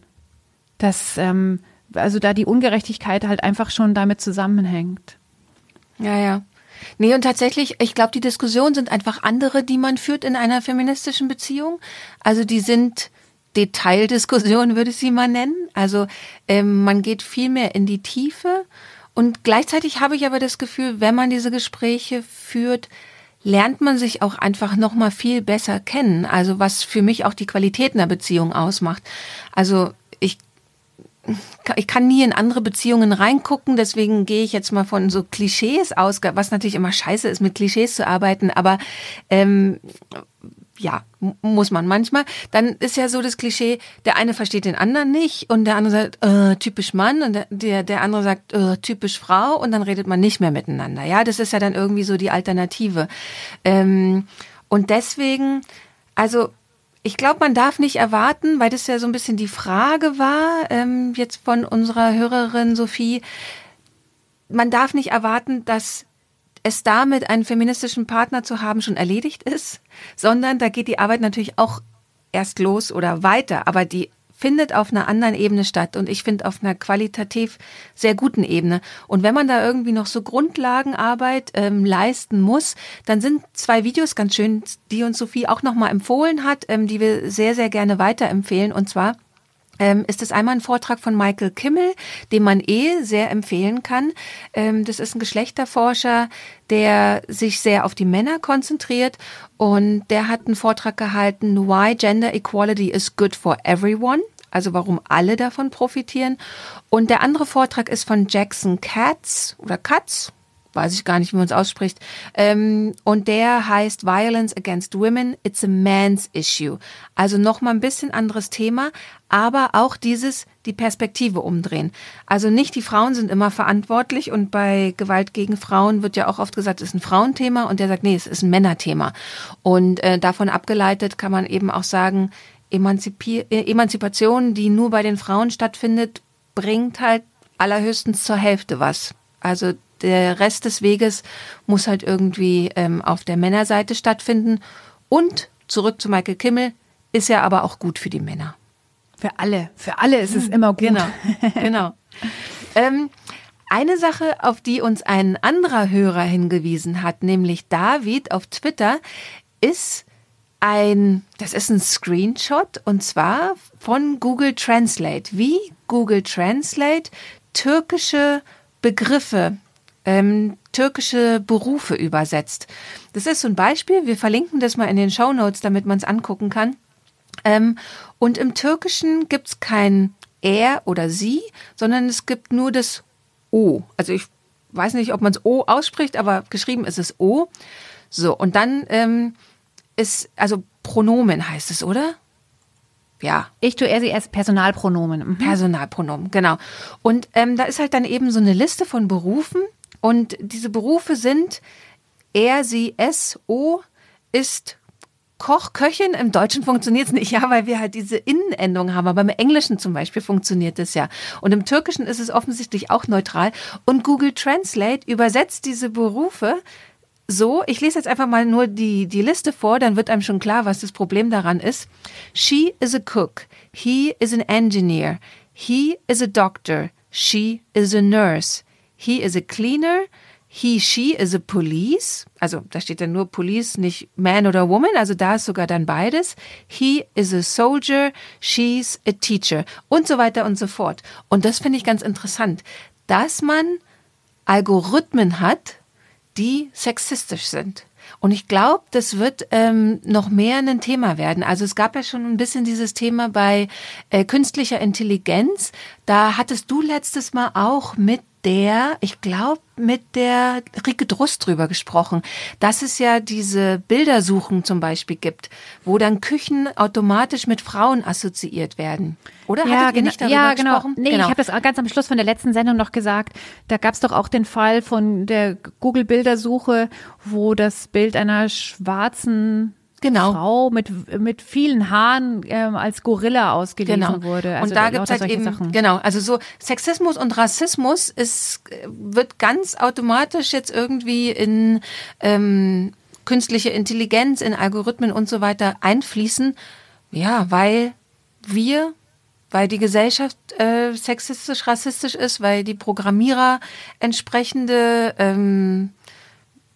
dass ähm, also da die Ungerechtigkeit halt einfach schon damit zusammenhängt. Ja, ja. Nee, und tatsächlich, ich glaube, die Diskussionen sind einfach andere, die man führt in einer feministischen Beziehung. Also die sind Detaildiskussionen, würde ich sie mal nennen. Also ähm, man geht viel mehr in die Tiefe. Und gleichzeitig habe ich aber das Gefühl, wenn man diese Gespräche führt, lernt man sich auch einfach noch mal viel besser kennen. Also was für mich auch die Qualität einer Beziehung ausmacht. Also ich Ich kann nie in andere Beziehungen reingucken, deswegen gehe ich jetzt mal von so Klischees aus, was natürlich immer scheiße ist, mit Klischees zu arbeiten, aber ähm, ja, muss man manchmal. Dann ist ja so das Klischee, der eine versteht den anderen nicht und der andere sagt, äh, typisch Mann und der, der, der andere sagt, äh, typisch Frau und dann redet man nicht mehr miteinander. Ja, das ist ja dann irgendwie so die Alternative. Ähm, und deswegen, also ich glaube, man darf nicht erwarten, weil das ja so ein bisschen die Frage war, ähm, jetzt von unserer Hörerin Sophie, man darf nicht erwarten, dass es damit, einen feministischen Partner zu haben, schon erledigt ist, sondern da geht die Arbeit natürlich auch erst los oder weiter, aber die findet auf einer anderen Ebene statt und ich finde auf einer qualitativ sehr guten Ebene. Und wenn man da irgendwie noch so Grundlagenarbeit ähm, leisten muss, dann sind zwei Videos ganz schön, die uns Sophie auch nochmal empfohlen hat, ähm, die wir sehr, sehr gerne weiterempfehlen. Und zwar ähm, ist es einmal ein Vortrag von Michael Kimmel, den man eh sehr empfehlen kann. Ähm, das ist ein Geschlechterforscher, der sich sehr auf die Männer konzentriert und der hat einen Vortrag gehalten, Why Gender Equality is Good for Everyone. Also warum alle davon profitieren. Und der andere Vortrag ist von Jackson Katz oder Katz, weiß ich gar nicht, wie man es ausspricht. Ähm, und der heißt Violence Against Women, It's a Man's Issue. Also nochmal ein bisschen anderes Thema, aber auch dieses, die Perspektive umdrehen. Also nicht die Frauen sind immer verantwortlich und bei Gewalt gegen Frauen wird ja auch oft gesagt, es ist ein Frauenthema und der sagt, nee, es ist ein Männerthema. Und äh, davon abgeleitet kann man eben auch sagen, Emanzipi- Emanzipation, die nur bei den Frauen stattfindet, bringt halt allerhöchstens zur Hälfte was. Also der Rest des Weges muss halt irgendwie ähm, auf der Männerseite stattfinden. Und zurück zu Michael Kimmel, ist ja aber auch gut für die Männer. Für alle, für alle ist es immer gut. Genau, genau. ähm, eine Sache, auf die uns ein anderer Hörer hingewiesen hat, nämlich David auf Twitter, ist ein, das ist ein Screenshot und zwar von Google Translate. Wie Google Translate türkische Begriffe, ähm, türkische Berufe übersetzt. Das ist so ein Beispiel. Wir verlinken das mal in den Shownotes, damit man es angucken kann. Ähm, und im Türkischen gibt es kein er oder sie, sondern es gibt nur das o. Also ich weiß nicht, ob man es o ausspricht, aber geschrieben ist es o. So, und dann ähm, ist, also Pronomen heißt es, oder? Ja. Ich tue er, sie, es, Personalpronomen. Mhm. Personalpronomen, genau. Und ähm, da ist halt dann eben so eine Liste von Berufen und diese Berufe sind er, sie, es, o, ist Koch, Köchin. Im Deutschen funktioniert es nicht, ja, weil wir halt diese Innenendung haben, aber im Englischen zum Beispiel funktioniert es ja. Und im Türkischen ist es offensichtlich auch neutral und Google Translate übersetzt diese Berufe so, ich lese jetzt einfach mal nur die, die Liste vor, dann wird einem schon klar, was das Problem daran ist. She is a cook. He is an engineer. He is a doctor. She is a nurse. He is a cleaner. He, she is a police. Also da steht dann nur Police, nicht man oder woman. Also da ist sogar dann beides. He is a soldier. She's a teacher. Und so weiter und so fort. Und das finde ich ganz interessant, dass man Algorithmen hat, die sexistisch sind. Und ich glaube, das wird ähm, noch mehr ein Thema werden. Also es gab ja schon ein bisschen dieses Thema bei äh, künstlicher Intelligenz. Da hattest du letztes Mal auch mit der, ich glaube, mit der Rike Drust drüber gesprochen, dass es ja diese Bildersuchen zum Beispiel gibt, wo dann Küchen automatisch mit Frauen assoziiert werden. Oder? Ja, Hattet ihr nicht darüber ja, genau. gesprochen? Nee, genau. Ich habe das ganz am Schluss von der letzten Sendung noch gesagt. Da gab es doch auch den Fall von der Google-Bildersuche, wo das Bild einer schwarzen Genau. Frau mit mit vielen Haaren ähm, als Gorilla ausgelesen genau. wurde. Also und da gibt es halt eben, Sachen. Genau, also so Sexismus und Rassismus ist, wird ganz automatisch jetzt irgendwie in ähm, künstliche Intelligenz, in Algorithmen und so weiter einfließen. Ja, weil wir, weil die Gesellschaft äh, sexistisch, rassistisch ist, weil die Programmierer entsprechende ähm,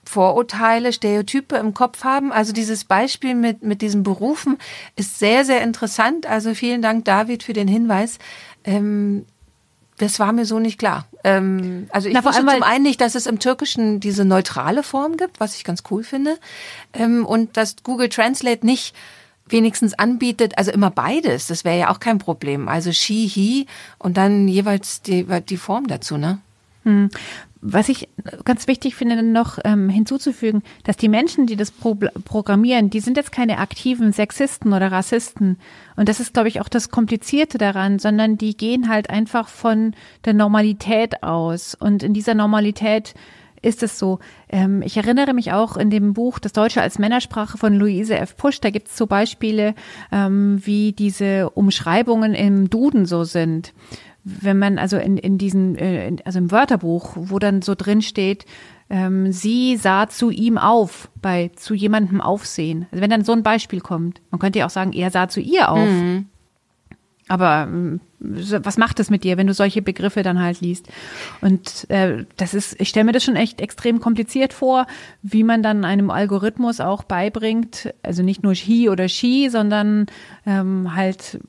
Vorurteile, Stereotype im Kopf haben. Also dieses Beispiel mit, mit diesen Berufen ist sehr, sehr interessant. Also vielen Dank, David, für den Hinweis. Ähm, das war mir so nicht klar. Ähm, also ich Na, wusste zum einen nicht, dass es im Türkischen diese neutrale Form gibt, was ich ganz cool finde. Ähm, und dass Google Translate nicht wenigstens anbietet, also immer beides. Das wäre ja auch kein Problem. Also she, he und dann jeweils die, die Form dazu, ne? Hm. Was ich ganz wichtig finde, noch ähm, hinzuzufügen, dass die Menschen, die das pro- programmieren, die sind jetzt keine aktiven Sexisten oder Rassisten. Und das ist, glaube ich, auch das Komplizierte daran, sondern die gehen halt einfach von der Normalität aus. Und in dieser Normalität ist es so. Ähm, ich erinnere mich auch in dem Buch Das Deutsche als Männersprache von Luise F. Pusch, da gibt es so Beispiele, ähm, wie diese Umschreibungen im Duden so sind. Wenn man also in, in diesen, äh, also im Wörterbuch, wo dann so drin steht, ähm, sie sah zu ihm auf, bei zu jemandem aufsehen. Also wenn dann so ein Beispiel kommt, man könnte ja auch sagen, er sah zu ihr auf. Mhm. Aber ähm, was macht das mit dir, wenn du solche Begriffe dann halt liest? Und äh, das ist, ich stelle mir das schon echt extrem kompliziert vor, wie man dann einem Algorithmus auch beibringt, also nicht nur he oder she, sondern ähm, halt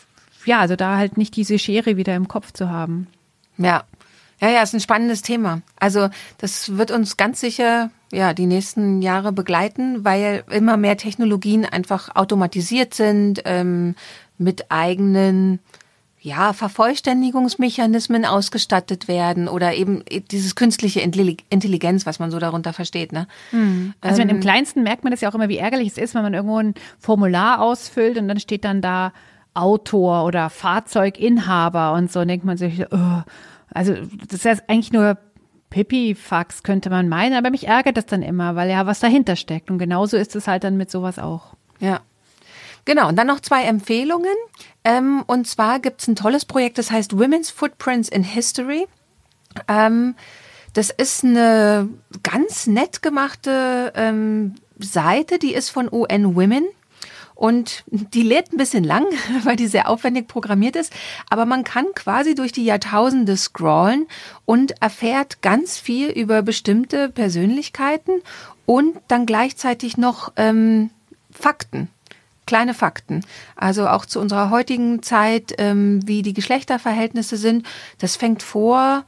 ja, also da halt nicht diese Schere wieder im Kopf zu haben. Ja, ja, ja, ist ein spannendes Thema. Also das wird uns ganz sicher ja die nächsten Jahre begleiten, weil immer mehr Technologien einfach automatisiert sind, ähm, mit eigenen ja Vervollständigungsmechanismen ausgestattet werden oder eben dieses künstliche Intelligenz, was man so darunter versteht, ne? Hm. Also ähm, im Kleinsten merkt man das ja auch immer, wie ärgerlich es ist, wenn man irgendwo ein Formular ausfüllt und dann steht dann da Autor oder Fahrzeuginhaber und so, denkt man sich, oh, also das ist eigentlich nur Pipifax, könnte man meinen, aber mich ärgert das dann immer, weil ja was dahinter steckt und genauso ist es halt dann mit sowas auch. Ja, genau. Und dann noch zwei Empfehlungen, ähm, und zwar gibt es ein tolles Projekt, das heißt Women's Footprints in History. Ähm, das ist eine ganz nett gemachte ähm, Seite, die ist von U N Women. Und die lädt ein bisschen lang, weil die sehr aufwendig programmiert ist. Aber man kann quasi durch die Jahrtausende scrollen und erfährt ganz viel über bestimmte Persönlichkeiten und dann gleichzeitig noch ähm, Fakten, kleine Fakten. Also auch zu unserer heutigen Zeit, ähm, wie die Geschlechterverhältnisse sind. Das fängt vor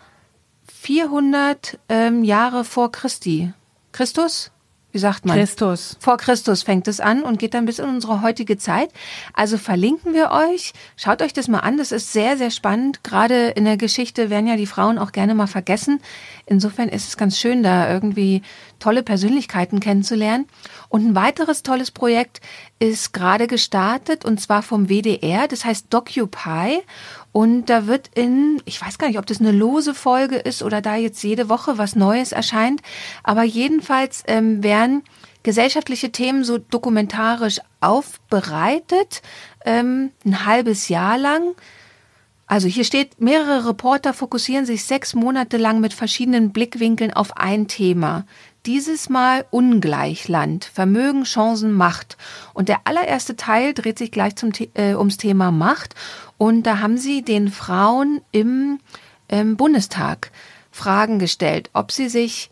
vierhundert ähm, Jahre vor Christi. Christus? Wie sagt man? Christus. Vor Christus fängt es an und geht dann bis in unsere heutige Zeit. Also verlinken wir euch. Schaut euch das mal an. Das ist sehr, sehr spannend. Gerade in der Geschichte werden ja die Frauen auch gerne mal vergessen. Insofern ist es ganz schön, da irgendwie tolle Persönlichkeiten kennenzulernen. Und ein weiteres tolles Projekt ist gerade gestartet und zwar vom W D R. Das heißt Docupy. Und da wird in, ich weiß gar nicht, ob das eine lose Folge ist oder da jetzt jede Woche was Neues erscheint, aber jedenfalls ähm, werden gesellschaftliche Themen so dokumentarisch aufbereitet, ähm, ein halbes Jahr lang. Also hier steht, mehrere Reporter fokussieren sich sechs Monate lang mit verschiedenen Blickwinkeln auf ein Thema. Dieses Mal Ungleichland, Vermögen, Chancen, Macht. Und der allererste Teil dreht sich gleich zum, äh, ums Thema Macht. Und da haben sie den Frauen im, im Bundestag Fragen gestellt, ob sie sich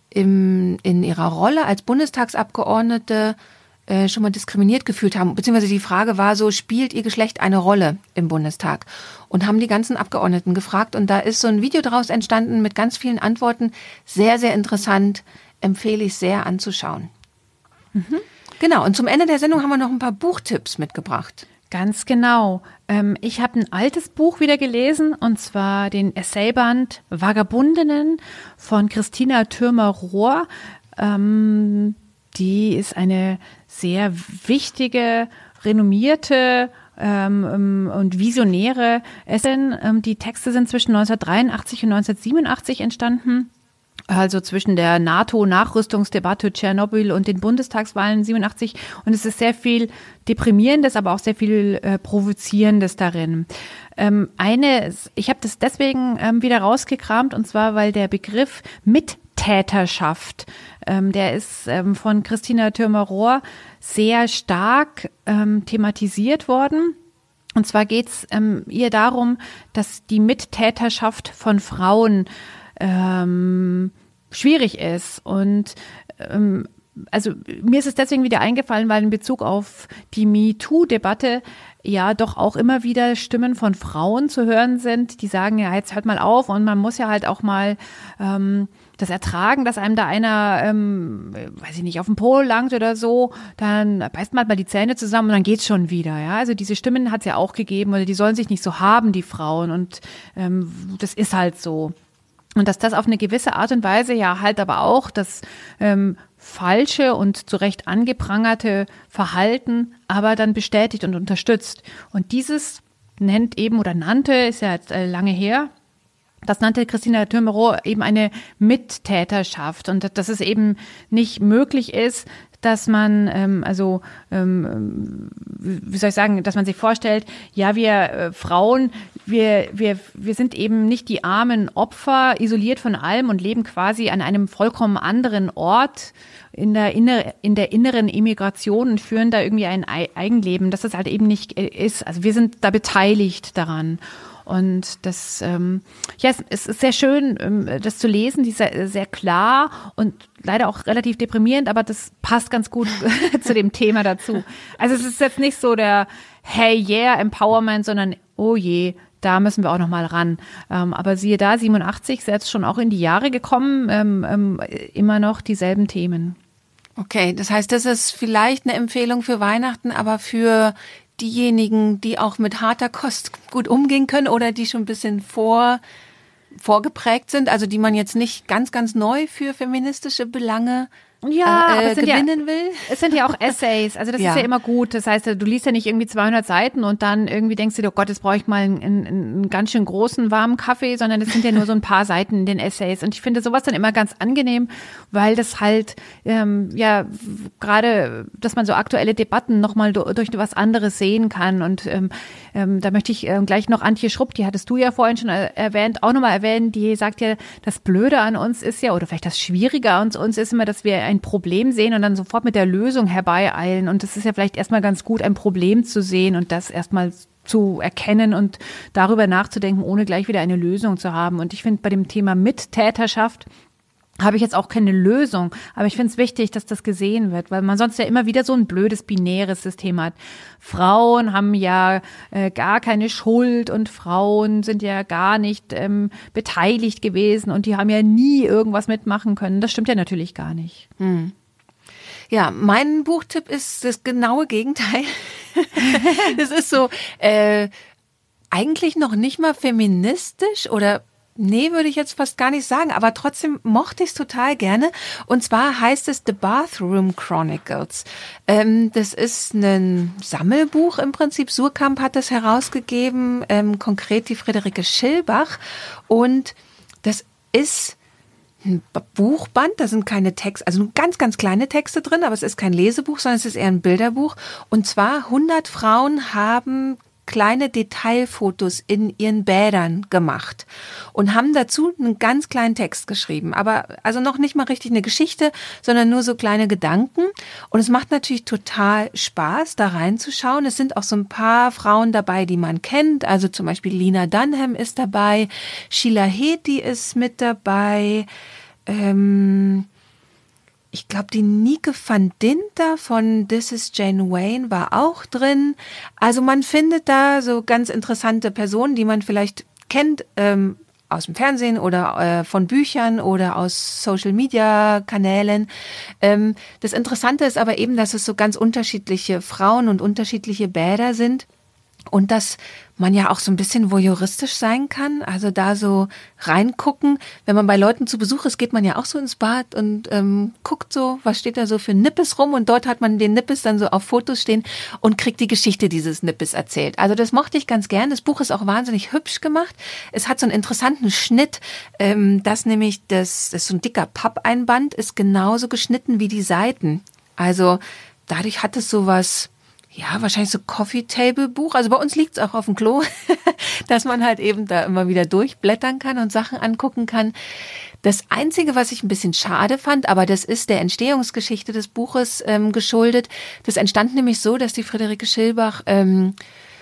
im, in ihrer Rolle als Bundestagsabgeordnete äh, schon mal diskriminiert gefühlt haben. Beziehungsweise die Frage war so, spielt ihr Geschlecht eine Rolle im Bundestag? Und haben die ganzen Abgeordneten gefragt. Und da ist so ein Video draus entstanden mit ganz vielen Antworten. Sehr, sehr interessant. Empfehle ich sehr anzuschauen. Mhm. Genau, und zum Ende der Sendung haben wir noch ein paar Buchtipps mitgebracht. Ganz genau. Ähm, ich habe ein altes Buch wieder gelesen, und zwar den Essayband Vagabundinnen von Christina Thürmer-Rohr. Ähm, die ist eine sehr wichtige, renommierte ähm, und visionäre Esserin. Ähm, die Texte sind zwischen neunzehnhundertdreiundachtzig und neunzehnhundertsiebenundachtzig entstanden. Also zwischen der NATO-Nachrüstungsdebatte Tschernobyl und den Bundestagswahlen siebenundachtzig. Und es ist sehr viel Deprimierendes, aber auch sehr viel äh, Provozierendes darin. Ähm, eine, ich habe das deswegen ähm, wieder rausgekramt, und zwar, weil der Begriff Mittäterschaft, ähm, der ist ähm, von Christina Thürmer-Rohr sehr stark ähm, thematisiert worden. Und zwar geht es ähm, ihr darum, dass die Mittäterschaft von Frauen ähm, schwierig ist und ähm, also mir ist es deswegen wieder eingefallen, weil in Bezug auf die MeToo-Debatte ja doch auch immer wieder Stimmen von Frauen zu hören sind, die sagen, ja, jetzt hört mal auf und man muss ja halt auch mal ähm, das ertragen, dass einem da einer, ähm, weiß ich nicht, auf den Po langt oder so, dann beißt man halt mal die Zähne zusammen und dann geht's schon wieder, ja. Also diese Stimmen hat's ja auch gegeben, oder die sollen sich nicht so haben, die Frauen, und ähm, das ist halt so. Und dass das auf eine gewisse Art und Weise ja halt aber auch das ähm, falsche und zu Recht angeprangerte Verhalten aber dann bestätigt und unterstützt. Und dieses nennt eben oder nannte, ist ja jetzt äh, lange her, das nannte Christina Thürmerow eben eine Mittäterschaft, und dass es eben nicht möglich ist, dass man, ähm, also, ähm, wie soll ich sagen, dass man sich vorstellt, ja, wir äh, Frauen, wir, wir, wir sind eben nicht die armen Opfer, isoliert von allem und leben quasi an einem vollkommen anderen Ort in der, inner, in der inneren Emigration und führen da irgendwie ein Eigenleben, dass das halt eben nicht ist. Also wir sind da beteiligt daran. Und das, ähm, ja, es, es ist sehr schön, ähm, das zu lesen, die ist sehr, sehr klar und leider auch relativ deprimierend, aber das passt ganz gut zu dem Thema dazu. Also es ist jetzt nicht so der Hey yeah Empowerment, sondern oh je, da müssen wir auch noch mal ran. Ähm, aber siehe da, siebenundachtzig ist jetzt schon auch in die Jahre gekommen, ähm, ähm, immer noch dieselben Themen. Okay, das heißt, das ist vielleicht eine Empfehlung für Weihnachten, aber für diejenigen, die auch mit harter Kost gut umgehen können oder die schon ein bisschen vor, vorgeprägt sind, also die man jetzt nicht ganz, ganz neu für feministische Belange ja, äh, aber es sind gewinnen ja, will. Es sind ja auch Essays, also das ja. ist ja immer gut. Das heißt, du liest ja nicht irgendwie zweihundert Seiten und dann irgendwie denkst du dir, oh Gott, jetzt brauche ich mal einen, einen, einen ganz schön großen, warmen Kaffee, sondern das sind ja nur so ein paar Seiten in den Essays. Und ich finde sowas dann immer ganz angenehm, weil das halt, ähm, ja, gerade, dass man so aktuelle Debatten nochmal do, durch was anderes sehen kann. Und ähm, ähm, da möchte ich ähm, gleich noch Antje Schrupp, die hattest du ja vorhin schon erwähnt, auch nochmal erwähnen, die sagt ja, das Blöde an uns ist ja, oder vielleicht das Schwierige an uns ist immer, dass wir ein Problem sehen und dann sofort mit der Lösung herbeieilen. Und es ist ja vielleicht erstmal ganz gut, ein Problem zu sehen und das erstmal zu erkennen und darüber nachzudenken, ohne gleich wieder eine Lösung zu haben. Und ich finde, bei dem Thema Mittäterschaft habe ich jetzt auch keine Lösung. Aber ich finde es wichtig, dass das gesehen wird, weil man sonst ja immer wieder so ein blödes, binäres System hat. Frauen haben ja äh, gar keine Schuld und Frauen sind ja gar nicht ähm, beteiligt gewesen und die haben ja nie irgendwas mitmachen können. Das stimmt ja natürlich gar nicht. Hm. Ja, mein Buchtipp ist das genaue Gegenteil. Es ist so äh, eigentlich noch nicht mal feministisch oder nee, würde ich jetzt fast gar nicht sagen, aber trotzdem mochte ich es total gerne. Und zwar heißt es The Bathroom Chronicles. Ähm, das ist ein Sammelbuch im Prinzip. Suhrkamp hat das herausgegeben, ähm, konkret die Friederike Schillbach. Und das ist ein Buchband, da sind keine Texte, also ganz, ganz kleine Texte drin, aber es ist kein Lesebuch, sondern es ist eher ein Bilderbuch. Und zwar hundert Frauen haben kleine Detailfotos in ihren Bädern gemacht und haben dazu einen ganz kleinen Text geschrieben. Aber also noch nicht mal richtig eine Geschichte, sondern nur so kleine Gedanken. Und es macht natürlich total Spaß, da reinzuschauen. Es sind auch so ein paar Frauen dabei, die man kennt. Also zum Beispiel Lena Dunham ist dabei, Sheila Heti ist mit dabei, ähm, ich glaube, die Nike van Dinter von This is Jane Wayne war auch drin. Also man findet da so ganz interessante Personen, die man vielleicht kennt ähm, aus dem Fernsehen oder äh, von Büchern oder aus Social-Media-Kanälen. Ähm, das Interessante ist aber eben, dass es so ganz unterschiedliche Frauen und unterschiedliche Bäder sind. Und dass man ja auch so ein bisschen voyeuristisch sein kann, also da so reingucken. Wenn man bei Leuten zu Besuch ist, geht man ja auch so ins Bad und ähm, guckt so, was steht da so für Nippes rum, und dort hat man den Nippes dann so auf Fotos stehen und kriegt die Geschichte dieses Nippes erzählt. Also das mochte ich ganz gern. Das Buch ist auch wahnsinnig hübsch gemacht. Es hat so einen interessanten Schnitt, ähm, dass nämlich das, das ist so ein dicker Pappeinband, ist genauso geschnitten wie die Seiten. Also dadurch hat es sowas, ja, wahrscheinlich so Coffee-Table-Buch. Also bei uns liegt es auch auf dem Klo, dass man halt eben da immer wieder durchblättern kann und Sachen angucken kann. Das Einzige, was ich ein bisschen schade fand, aber das ist der Entstehungsgeschichte des Buches ähm, geschuldet. Das entstand nämlich so, dass die Friederike Schillbach ähm,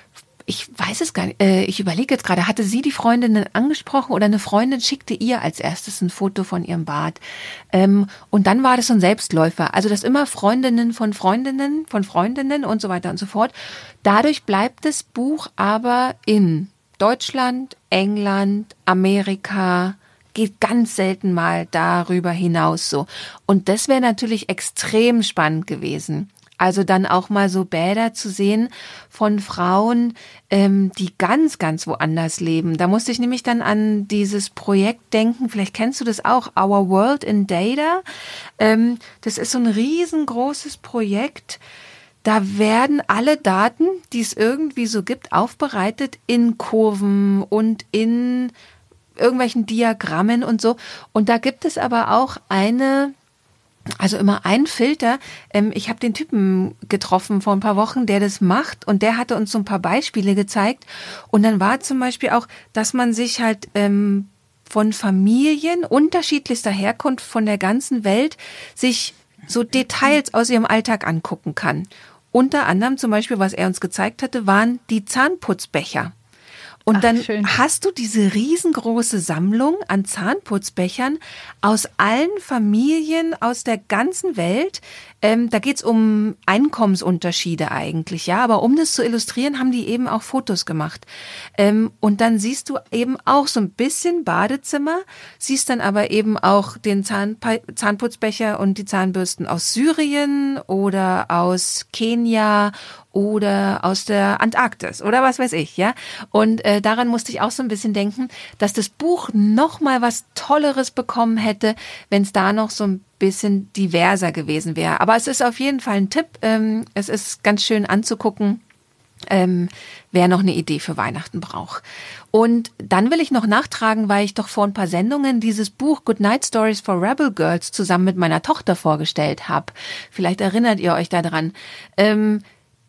ich weiß es gar nicht, äh, ich überlege jetzt gerade, hatte sie die Freundinnen angesprochen oder eine Freundin schickte ihr als erstes ein Foto von ihrem Bad? Ähm, und dann war das so ein Selbstläufer. Also das immer Freundinnen von Freundinnen, von Freundinnen und so weiter und so fort. Dadurch bleibt das Buch aber in Deutschland, England, Amerika, geht ganz selten mal darüber hinaus so. Und das wäre natürlich extrem spannend gewesen. Also dann auch mal so Bäder zu sehen von Frauen, ähm, die ganz, ganz woanders leben. Da musste ich nämlich dann an dieses Projekt denken, vielleicht kennst du das auch, Our World in Data. Ähm, das ist so ein riesengroßes Projekt. Da werden alle Daten, die es irgendwie so gibt, aufbereitet in Kurven und in irgendwelchen Diagrammen und so. Und da gibt es aber auch eine... Also immer ein Filter. Ich habe den Typen getroffen vor ein paar Wochen, der das macht und der hatte uns so ein paar Beispiele gezeigt. Und dann war zum Beispiel auch, dass man sich halt ähm, von Familien unterschiedlichster Herkunft von der ganzen Welt sich so Details aus ihrem Alltag angucken kann. Unter anderem zum Beispiel, was er uns gezeigt hatte, waren die Zahnputzbecher. Und Ach, dann schön. hast du diese riesengroße Sammlung an Zahnputzbechern aus allen Familien aus der ganzen Welt. Ähm, da geht's um Einkommensunterschiede eigentlich, ja. Aber um das zu illustrieren, haben die eben auch Fotos gemacht. Ähm, und dann siehst du eben auch so ein bisschen Badezimmer, siehst dann aber eben auch den Zahnpa- Zahnputzbecher und die Zahnbürsten aus Syrien oder aus Kenia oder aus der Antarktis oder was weiß ich, ja. Und äh, daran musste ich auch so ein bisschen denken, dass das Buch noch mal was Tolleres bekommen hätte, wenn es da noch so ein bisschen diverser gewesen wäre. Aber es ist auf jeden Fall ein Tipp. Ähm, es ist ganz schön anzugucken, ähm, wer noch eine Idee für Weihnachten braucht. Und dann will ich noch nachtragen, weil ich doch vor ein paar Sendungen dieses Buch Good Night Stories for Rebel Girls zusammen mit meiner Tochter vorgestellt habe. Vielleicht erinnert ihr euch daran. Ähm,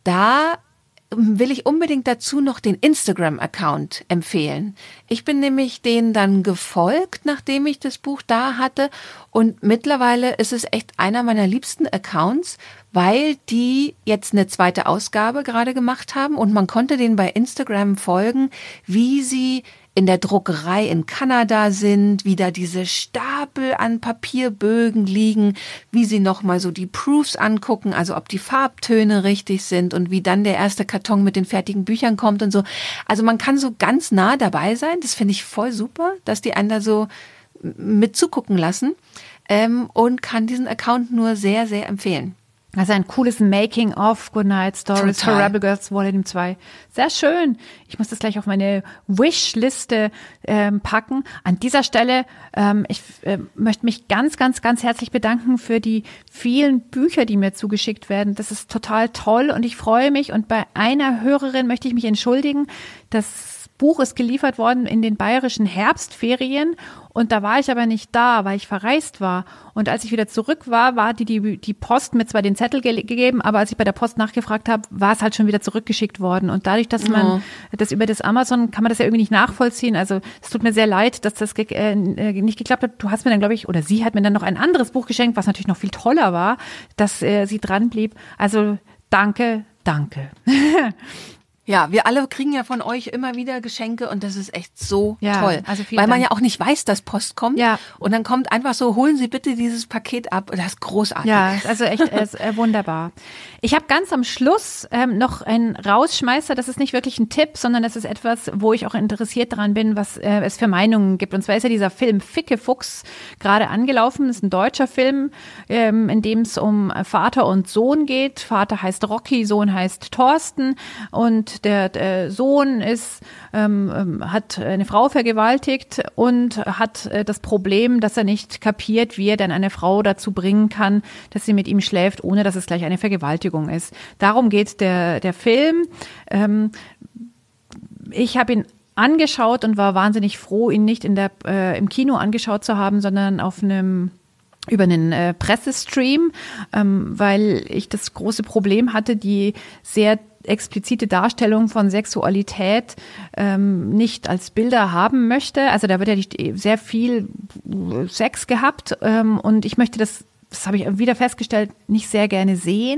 Da will ich unbedingt dazu noch den Instagram-Account empfehlen. Ich bin nämlich denen dann gefolgt, nachdem ich das Buch da hatte. Und mittlerweile ist es echt einer meiner liebsten Accounts, weil die jetzt eine zweite Ausgabe gerade gemacht haben. Und man konnte denen bei Instagram folgen, wie sie in der Druckerei in Kanada sind, wie da diese Stapel an Papierbögen liegen, wie sie nochmal so die Proofs angucken, also ob die Farbtöne richtig sind und wie dann der erste Karton mit den fertigen Büchern kommt und so. Also man kann so ganz nah dabei sein. Das finde ich voll super, dass die einen da so mit zugucken lassen, ähm, und kann diesen Account nur sehr, sehr empfehlen. Also ein cooles Making-of Good Night Stories Total. for Rebel Girls Volume zwei. Sehr schön. Ich muss das gleich auf meine Wish-Liste ähm, packen. An dieser Stelle, ähm, ich äh, möchte mich ganz, ganz, ganz herzlich bedanken für die vielen Bücher, die mir zugeschickt werden. Das ist total toll und ich freue mich. Und bei einer Hörerin möchte ich mich entschuldigen. Das Buch ist geliefert worden in den bayerischen Herbstferien und da war ich aber nicht da, weil ich verreist war. Und als ich wieder zurück war, war die, die, die Post mir zwar den Zettel ge- gegeben, aber als ich bei der Post nachgefragt habe, war es halt schon wieder zurückgeschickt worden. Und dadurch, dass man Oh. das über das Amazon, kann man das ja irgendwie nicht nachvollziehen. Also es tut mir sehr leid, dass das ge- äh, nicht geklappt hat. Du hast mir dann, glaube ich, oder sie hat mir dann noch ein anderes Buch geschenkt, was natürlich noch viel toller war, dass äh, sie dran blieb. Also danke, danke. Ja, wir alle kriegen ja von euch immer wieder Geschenke und das ist echt so Ja, toll. also vielen Weil man Dank. ja auch nicht weiß, dass Post kommt. Ja. Und dann kommt einfach so, holen Sie bitte dieses Paket ab. Das ist großartig. Ja, ist also echt äh, ist, äh, wunderbar. Ich habe ganz am Schluss ähm, noch einen Rausschmeißer. Das ist nicht wirklich ein Tipp, sondern das ist etwas, wo ich auch interessiert daran bin, was äh, es für Meinungen gibt. Und zwar ist ja dieser Film Ficke Fuchs gerade angelaufen. Das ist ein deutscher Film, ähm, in dem es um Vater und Sohn geht. Vater heißt Rocky, Sohn heißt Thorsten. Und der, der Sohn ist ähm, ähm, hat eine Frau vergewaltigt und hat äh, das Problem, dass er nicht kapiert, wie er denn eine Frau dazu bringen kann, dass sie mit ihm schläft, ohne dass es gleich eine Vergewaltigung ist. Darum geht der, der Film. Ähm, ich habe ihn angeschaut und war wahnsinnig froh, ihn nicht in der, äh, im Kino angeschaut zu haben, sondern auf einem über einen äh, Pressestream, ähm, weil ich das große Problem hatte, die sehr explizite Darstellung von Sexualität ähm, nicht als Bilder haben möchte. Also da wird ja nicht sehr viel Sex gehabt ähm, und ich möchte das, das habe ich wieder festgestellt, nicht sehr gerne sehen.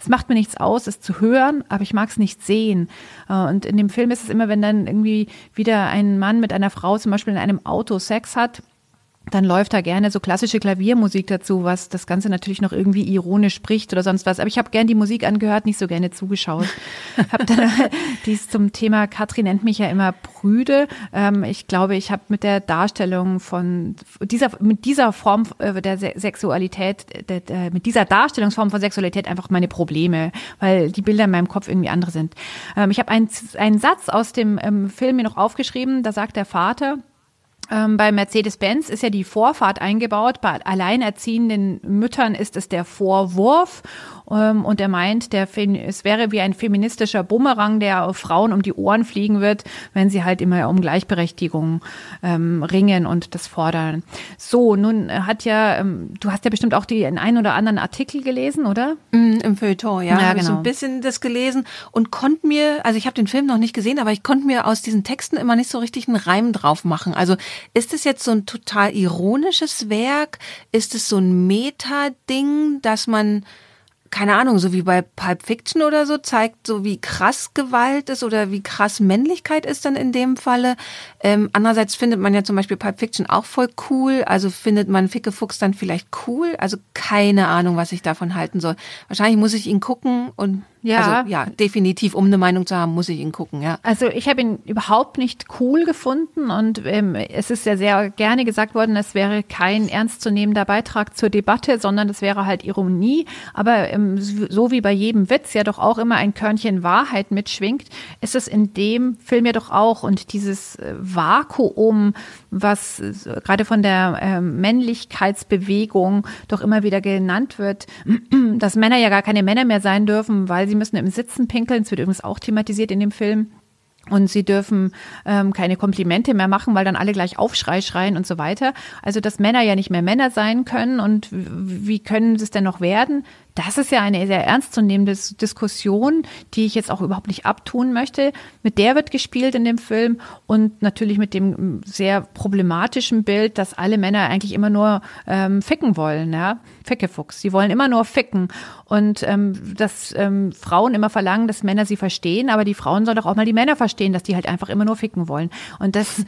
es macht mir nichts aus, es zu hören, aber ich mag es nicht sehen. Und in dem Film ist es immer, wenn dann irgendwie wieder ein Mann mit einer Frau zum Beispiel in einem Auto Sex hat, dann läuft da gerne so klassische Klaviermusik dazu, was das Ganze natürlich noch irgendwie ironisch spricht oder sonst was. Aber ich habe gern die Musik angehört, nicht so gerne zugeschaut. Hab dann dies zum Thema, Katrin nennt mich ja immer prüde. Ähm, ich glaube, ich habe mit der Darstellung von dieser, mit dieser Form der Sexualität, der, der, mit dieser Darstellungsform von Sexualität einfach meine Probleme, weil die Bilder in meinem Kopf irgendwie andere sind. Ähm, ich habe einen, einen Satz aus dem ähm, Film mir noch aufgeschrieben, da sagt der Vater, Ähm, bei Mercedes-Benz ist ja die Vorfahrt eingebaut. Bei alleinerziehenden Müttern ist es der Vorwurf. Ähm, und er meint, der, es wäre wie ein feministischer Bumerang, der auf Frauen um die Ohren fliegen wird, wenn sie halt immer um Gleichberechtigung ähm, ringen und das fordern. So, nun hat ja, ähm, du hast ja bestimmt auch den einen oder anderen Artikel gelesen, oder? Mm, im Feuilleton, ja. Ja, habe ich so genau. ein bisschen das gelesen und konnte mir, also ich habe den Film noch nicht gesehen, aber ich konnte mir aus diesen Texten immer nicht so richtig einen Reim drauf machen. Also ist es jetzt so ein total ironisches Werk? Ist es so ein Meta-Ding, dass man, keine Ahnung, so wie bei Pulp Fiction oder so, zeigt, so wie krass Gewalt ist oder wie krass Männlichkeit ist dann in dem Falle. Ähm, andererseits findet man ja zum Beispiel Pulp Fiction auch voll cool, also findet man Fickefuchs dann vielleicht cool, also keine Ahnung, was ich davon halten soll. Wahrscheinlich muss ich ihn gucken und Ja. also ja, definitiv, um eine Meinung zu haben, muss ich ihn gucken, ja. Also ich habe ihn überhaupt nicht cool gefunden und ähm, es ist ja sehr gerne gesagt worden, es wäre kein ernstzunehmender Beitrag zur Debatte, sondern es wäre halt Ironie. Aber ähm, so wie bei jedem Witz ja doch auch immer ein Körnchen Wahrheit mitschwingt, ist es in dem Film ja doch auch. Und dieses äh, Vakuum, was äh, gerade von der äh, Männlichkeitsbewegung doch immer wieder genannt wird, dass Männer ja gar keine Männer mehr sein dürfen, weil sie Sie müssen im Sitzen pinkeln, das wird übrigens auch thematisiert in dem Film. Und sie dürfen ähm, keine Komplimente mehr machen, weil dann alle gleich Aufschrei schreien und so weiter. Also, dass Männer ja nicht mehr Männer sein können und wie können sie es denn noch werden? Das ist ja eine sehr ernstzunehmende Diskussion, die ich jetzt auch überhaupt nicht abtun möchte. Mit der wird gespielt in dem Film und natürlich mit dem sehr problematischen Bild, dass alle Männer eigentlich immer nur ähm, ficken wollen, ja, Fickefuchs. Sie wollen immer nur ficken und ähm, dass ähm, Frauen immer verlangen, dass Männer sie verstehen, aber die Frauen sollen doch auch mal die Männer verstehen, dass die halt einfach immer nur ficken wollen. Und das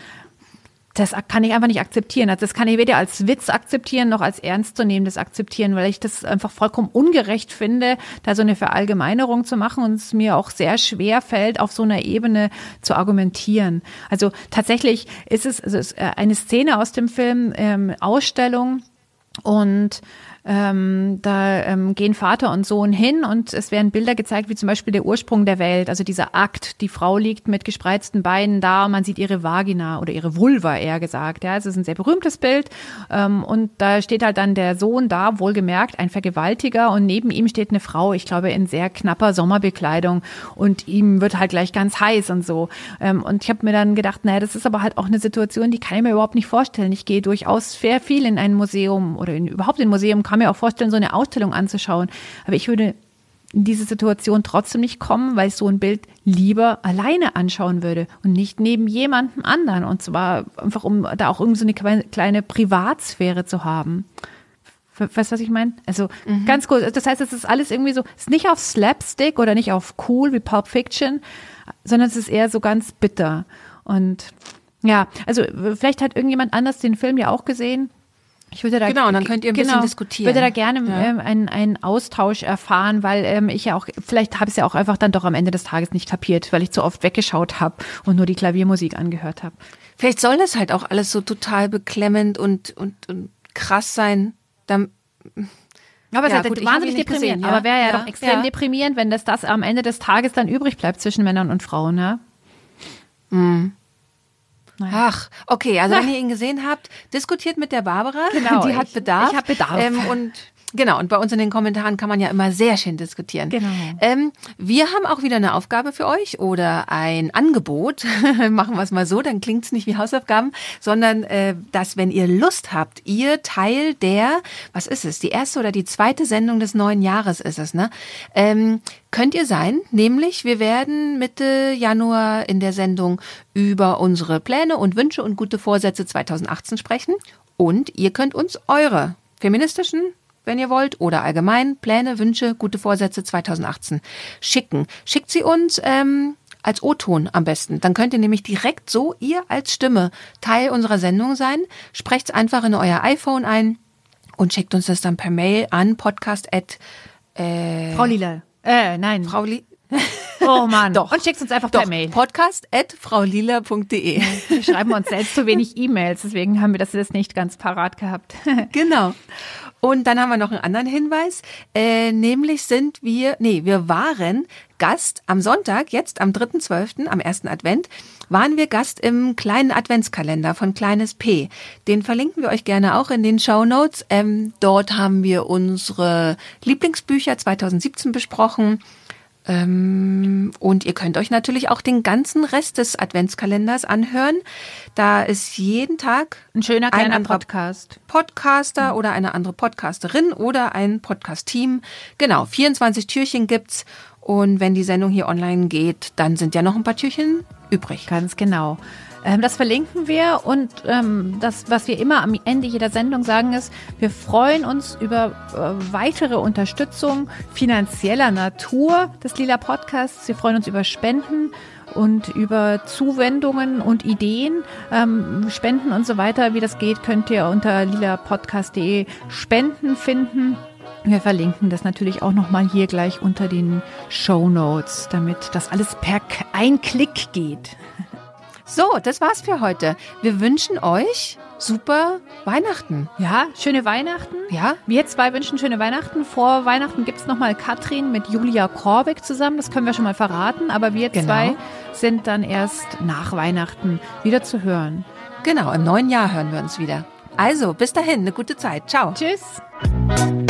Das kann ich einfach nicht akzeptieren. Also das kann ich weder als Witz akzeptieren, noch als ernstzunehmendes akzeptieren, weil ich das einfach vollkommen ungerecht finde, da so eine Verallgemeinerung zu machen und es mir auch sehr schwer fällt, auf so einer Ebene zu argumentieren. Also tatsächlich ist es, also es ist eine Szene aus dem Film, ähm, Ausstellung, und Ähm, da ähm, gehen Vater und Sohn hin und es werden Bilder gezeigt, wie zum Beispiel der Ursprung der Welt, also dieser Akt. Die Frau liegt mit gespreizten Beinen da und man sieht ihre Vagina oder ihre Vulva, eher gesagt. Ja, es ist ein sehr berühmtes Bild ähm, und da steht halt dann der Sohn da, wohlgemerkt, ein Vergewaltiger, und neben ihm steht eine Frau, ich glaube in sehr knapper Sommerbekleidung, und ihm wird halt gleich ganz heiß und so. Ähm, und ich habe mir dann gedacht, naja, das ist aber halt auch eine Situation, die kann ich mir überhaupt nicht vorstellen. Ich gehe durchaus sehr viel in ein Museum oder in, überhaupt in ein Museum, kann mir auch vorstellen, so eine Ausstellung anzuschauen. Aber ich würde in diese Situation trotzdem nicht kommen, weil ich so ein Bild lieber alleine anschauen würde und nicht neben jemandem anderen. Und zwar einfach, um da auch irgendwie so eine kleine Privatsphäre zu haben. Weißt du, was ich meine? Also mhm. ganz cool. Das heißt, es ist alles irgendwie so, es ist nicht auf Slapstick oder nicht auf cool wie Pulp Fiction, sondern es ist eher so ganz bitter. Und ja, also vielleicht hat irgendjemand anders den Film ja auch gesehen. Ich würde da, genau, und dann könnt ihr ein genau, bisschen diskutieren. Ich würde da gerne ja. ähm, einen, einen Austausch erfahren, weil ähm, ich ja auch, vielleicht habe ich es ja auch einfach dann doch am Ende des Tages nicht kapiert, weil ich zu oft weggeschaut habe und nur die Klaviermusik angehört habe. Vielleicht soll das halt auch alles so total beklemmend und, und, und krass sein. Dann, aber es ja, ist halt gut, wahnsinnig deprimierend. Gesehen, ja. Aber wäre ja, ja doch extrem ja. deprimierend, wenn das, das am Ende des Tages dann übrig bleibt zwischen Männern und Frauen. Ja? Mhm. Naja. Ach, okay, also wenn ihr ihn gesehen habt, diskutiert mit der Barbara, genau, die hat ich, Bedarf. Ich habe Bedarf. Ähm, und genau, und bei uns in den Kommentaren kann man ja immer sehr schön diskutieren. Genau. Ähm, wir haben auch wieder eine Aufgabe für euch oder ein Angebot. Machen wir es mal so, dann klingt es nicht wie Hausaufgaben, sondern äh, dass, wenn ihr Lust habt, ihr Teil der, was ist es, die erste oder die zweite Sendung des neuen Jahres ist es, ne? Ähm, könnt ihr sein, nämlich wir werden Mitte Januar in der Sendung über unsere Pläne und Wünsche und gute Vorsätze zweitausendachtzehn sprechen und ihr könnt uns eure feministischen wenn ihr wollt, oder allgemein Pläne, Wünsche, gute Vorsätze zweitausendachtzehn schicken. Schickt sie uns ähm, als O-Ton am besten. Dann könnt ihr nämlich direkt so, ihr als Stimme, Teil unserer Sendung sein. Sprecht's einfach in euer iPhone ein und schickt uns das dann per Mail an podcast at äh, Frau Lila. Äh, nein. Frau Li Oh Mann. Doch. Und schickt uns einfach Doch, per Mail. podcast at fraulila punkt de. Wir schreiben uns selbst zu wenig E-Mails, deswegen haben wir das jetzt nicht ganz parat gehabt. Genau. Und dann haben wir noch einen anderen Hinweis, äh, nämlich sind wir, nee, wir waren Gast am Sonntag, jetzt am dritten zwölften, am ersten Advent, waren wir Gast im kleinen Adventskalender von Kleines P. Den verlinken wir euch gerne auch in den Shownotes. Ähm, dort haben wir unsere Lieblingsbücher zweitausendsiebzehn besprochen. Ähm, und ihr könnt euch natürlich auch den ganzen Rest des Adventskalenders anhören. Da ist jeden Tag Ein schöner ein kleiner anderer Podcast. Podcaster mhm. oder eine andere Podcasterin oder ein Podcast-Team. Genau, vierundzwanzig Türchen gibt's. Und wenn die Sendung hier online geht, dann sind ja noch ein paar Türchen übrig. Ganz genau. Ähm, das verlinken wir und ähm, das, was wir immer am Ende jeder Sendung sagen, ist, wir freuen uns über äh, weitere Unterstützung finanzieller Natur des Lila Podcasts. Wir freuen uns über Spenden und über Zuwendungen und Ideen. Ähm, Spenden und so weiter, wie das geht, könnt ihr unter lilapodcast punkt de Spenden finden. Wir verlinken das natürlich auch nochmal hier gleich unter den Shownotes, damit das alles per ein Klick geht. So, das war's für heute. Wir wünschen euch super Weihnachten. Ja, schöne Weihnachten. Ja. Wir zwei wünschen schöne Weihnachten. Vor Weihnachten gibt's nochmal Katrin mit Julia Korbeck zusammen. Das können wir schon mal verraten. Aber wir Genau. zwei sind dann erst nach Weihnachten wieder zu hören. Genau, im neuen Jahr hören wir uns wieder. Also, bis dahin, eine gute Zeit. Ciao. Tschüss.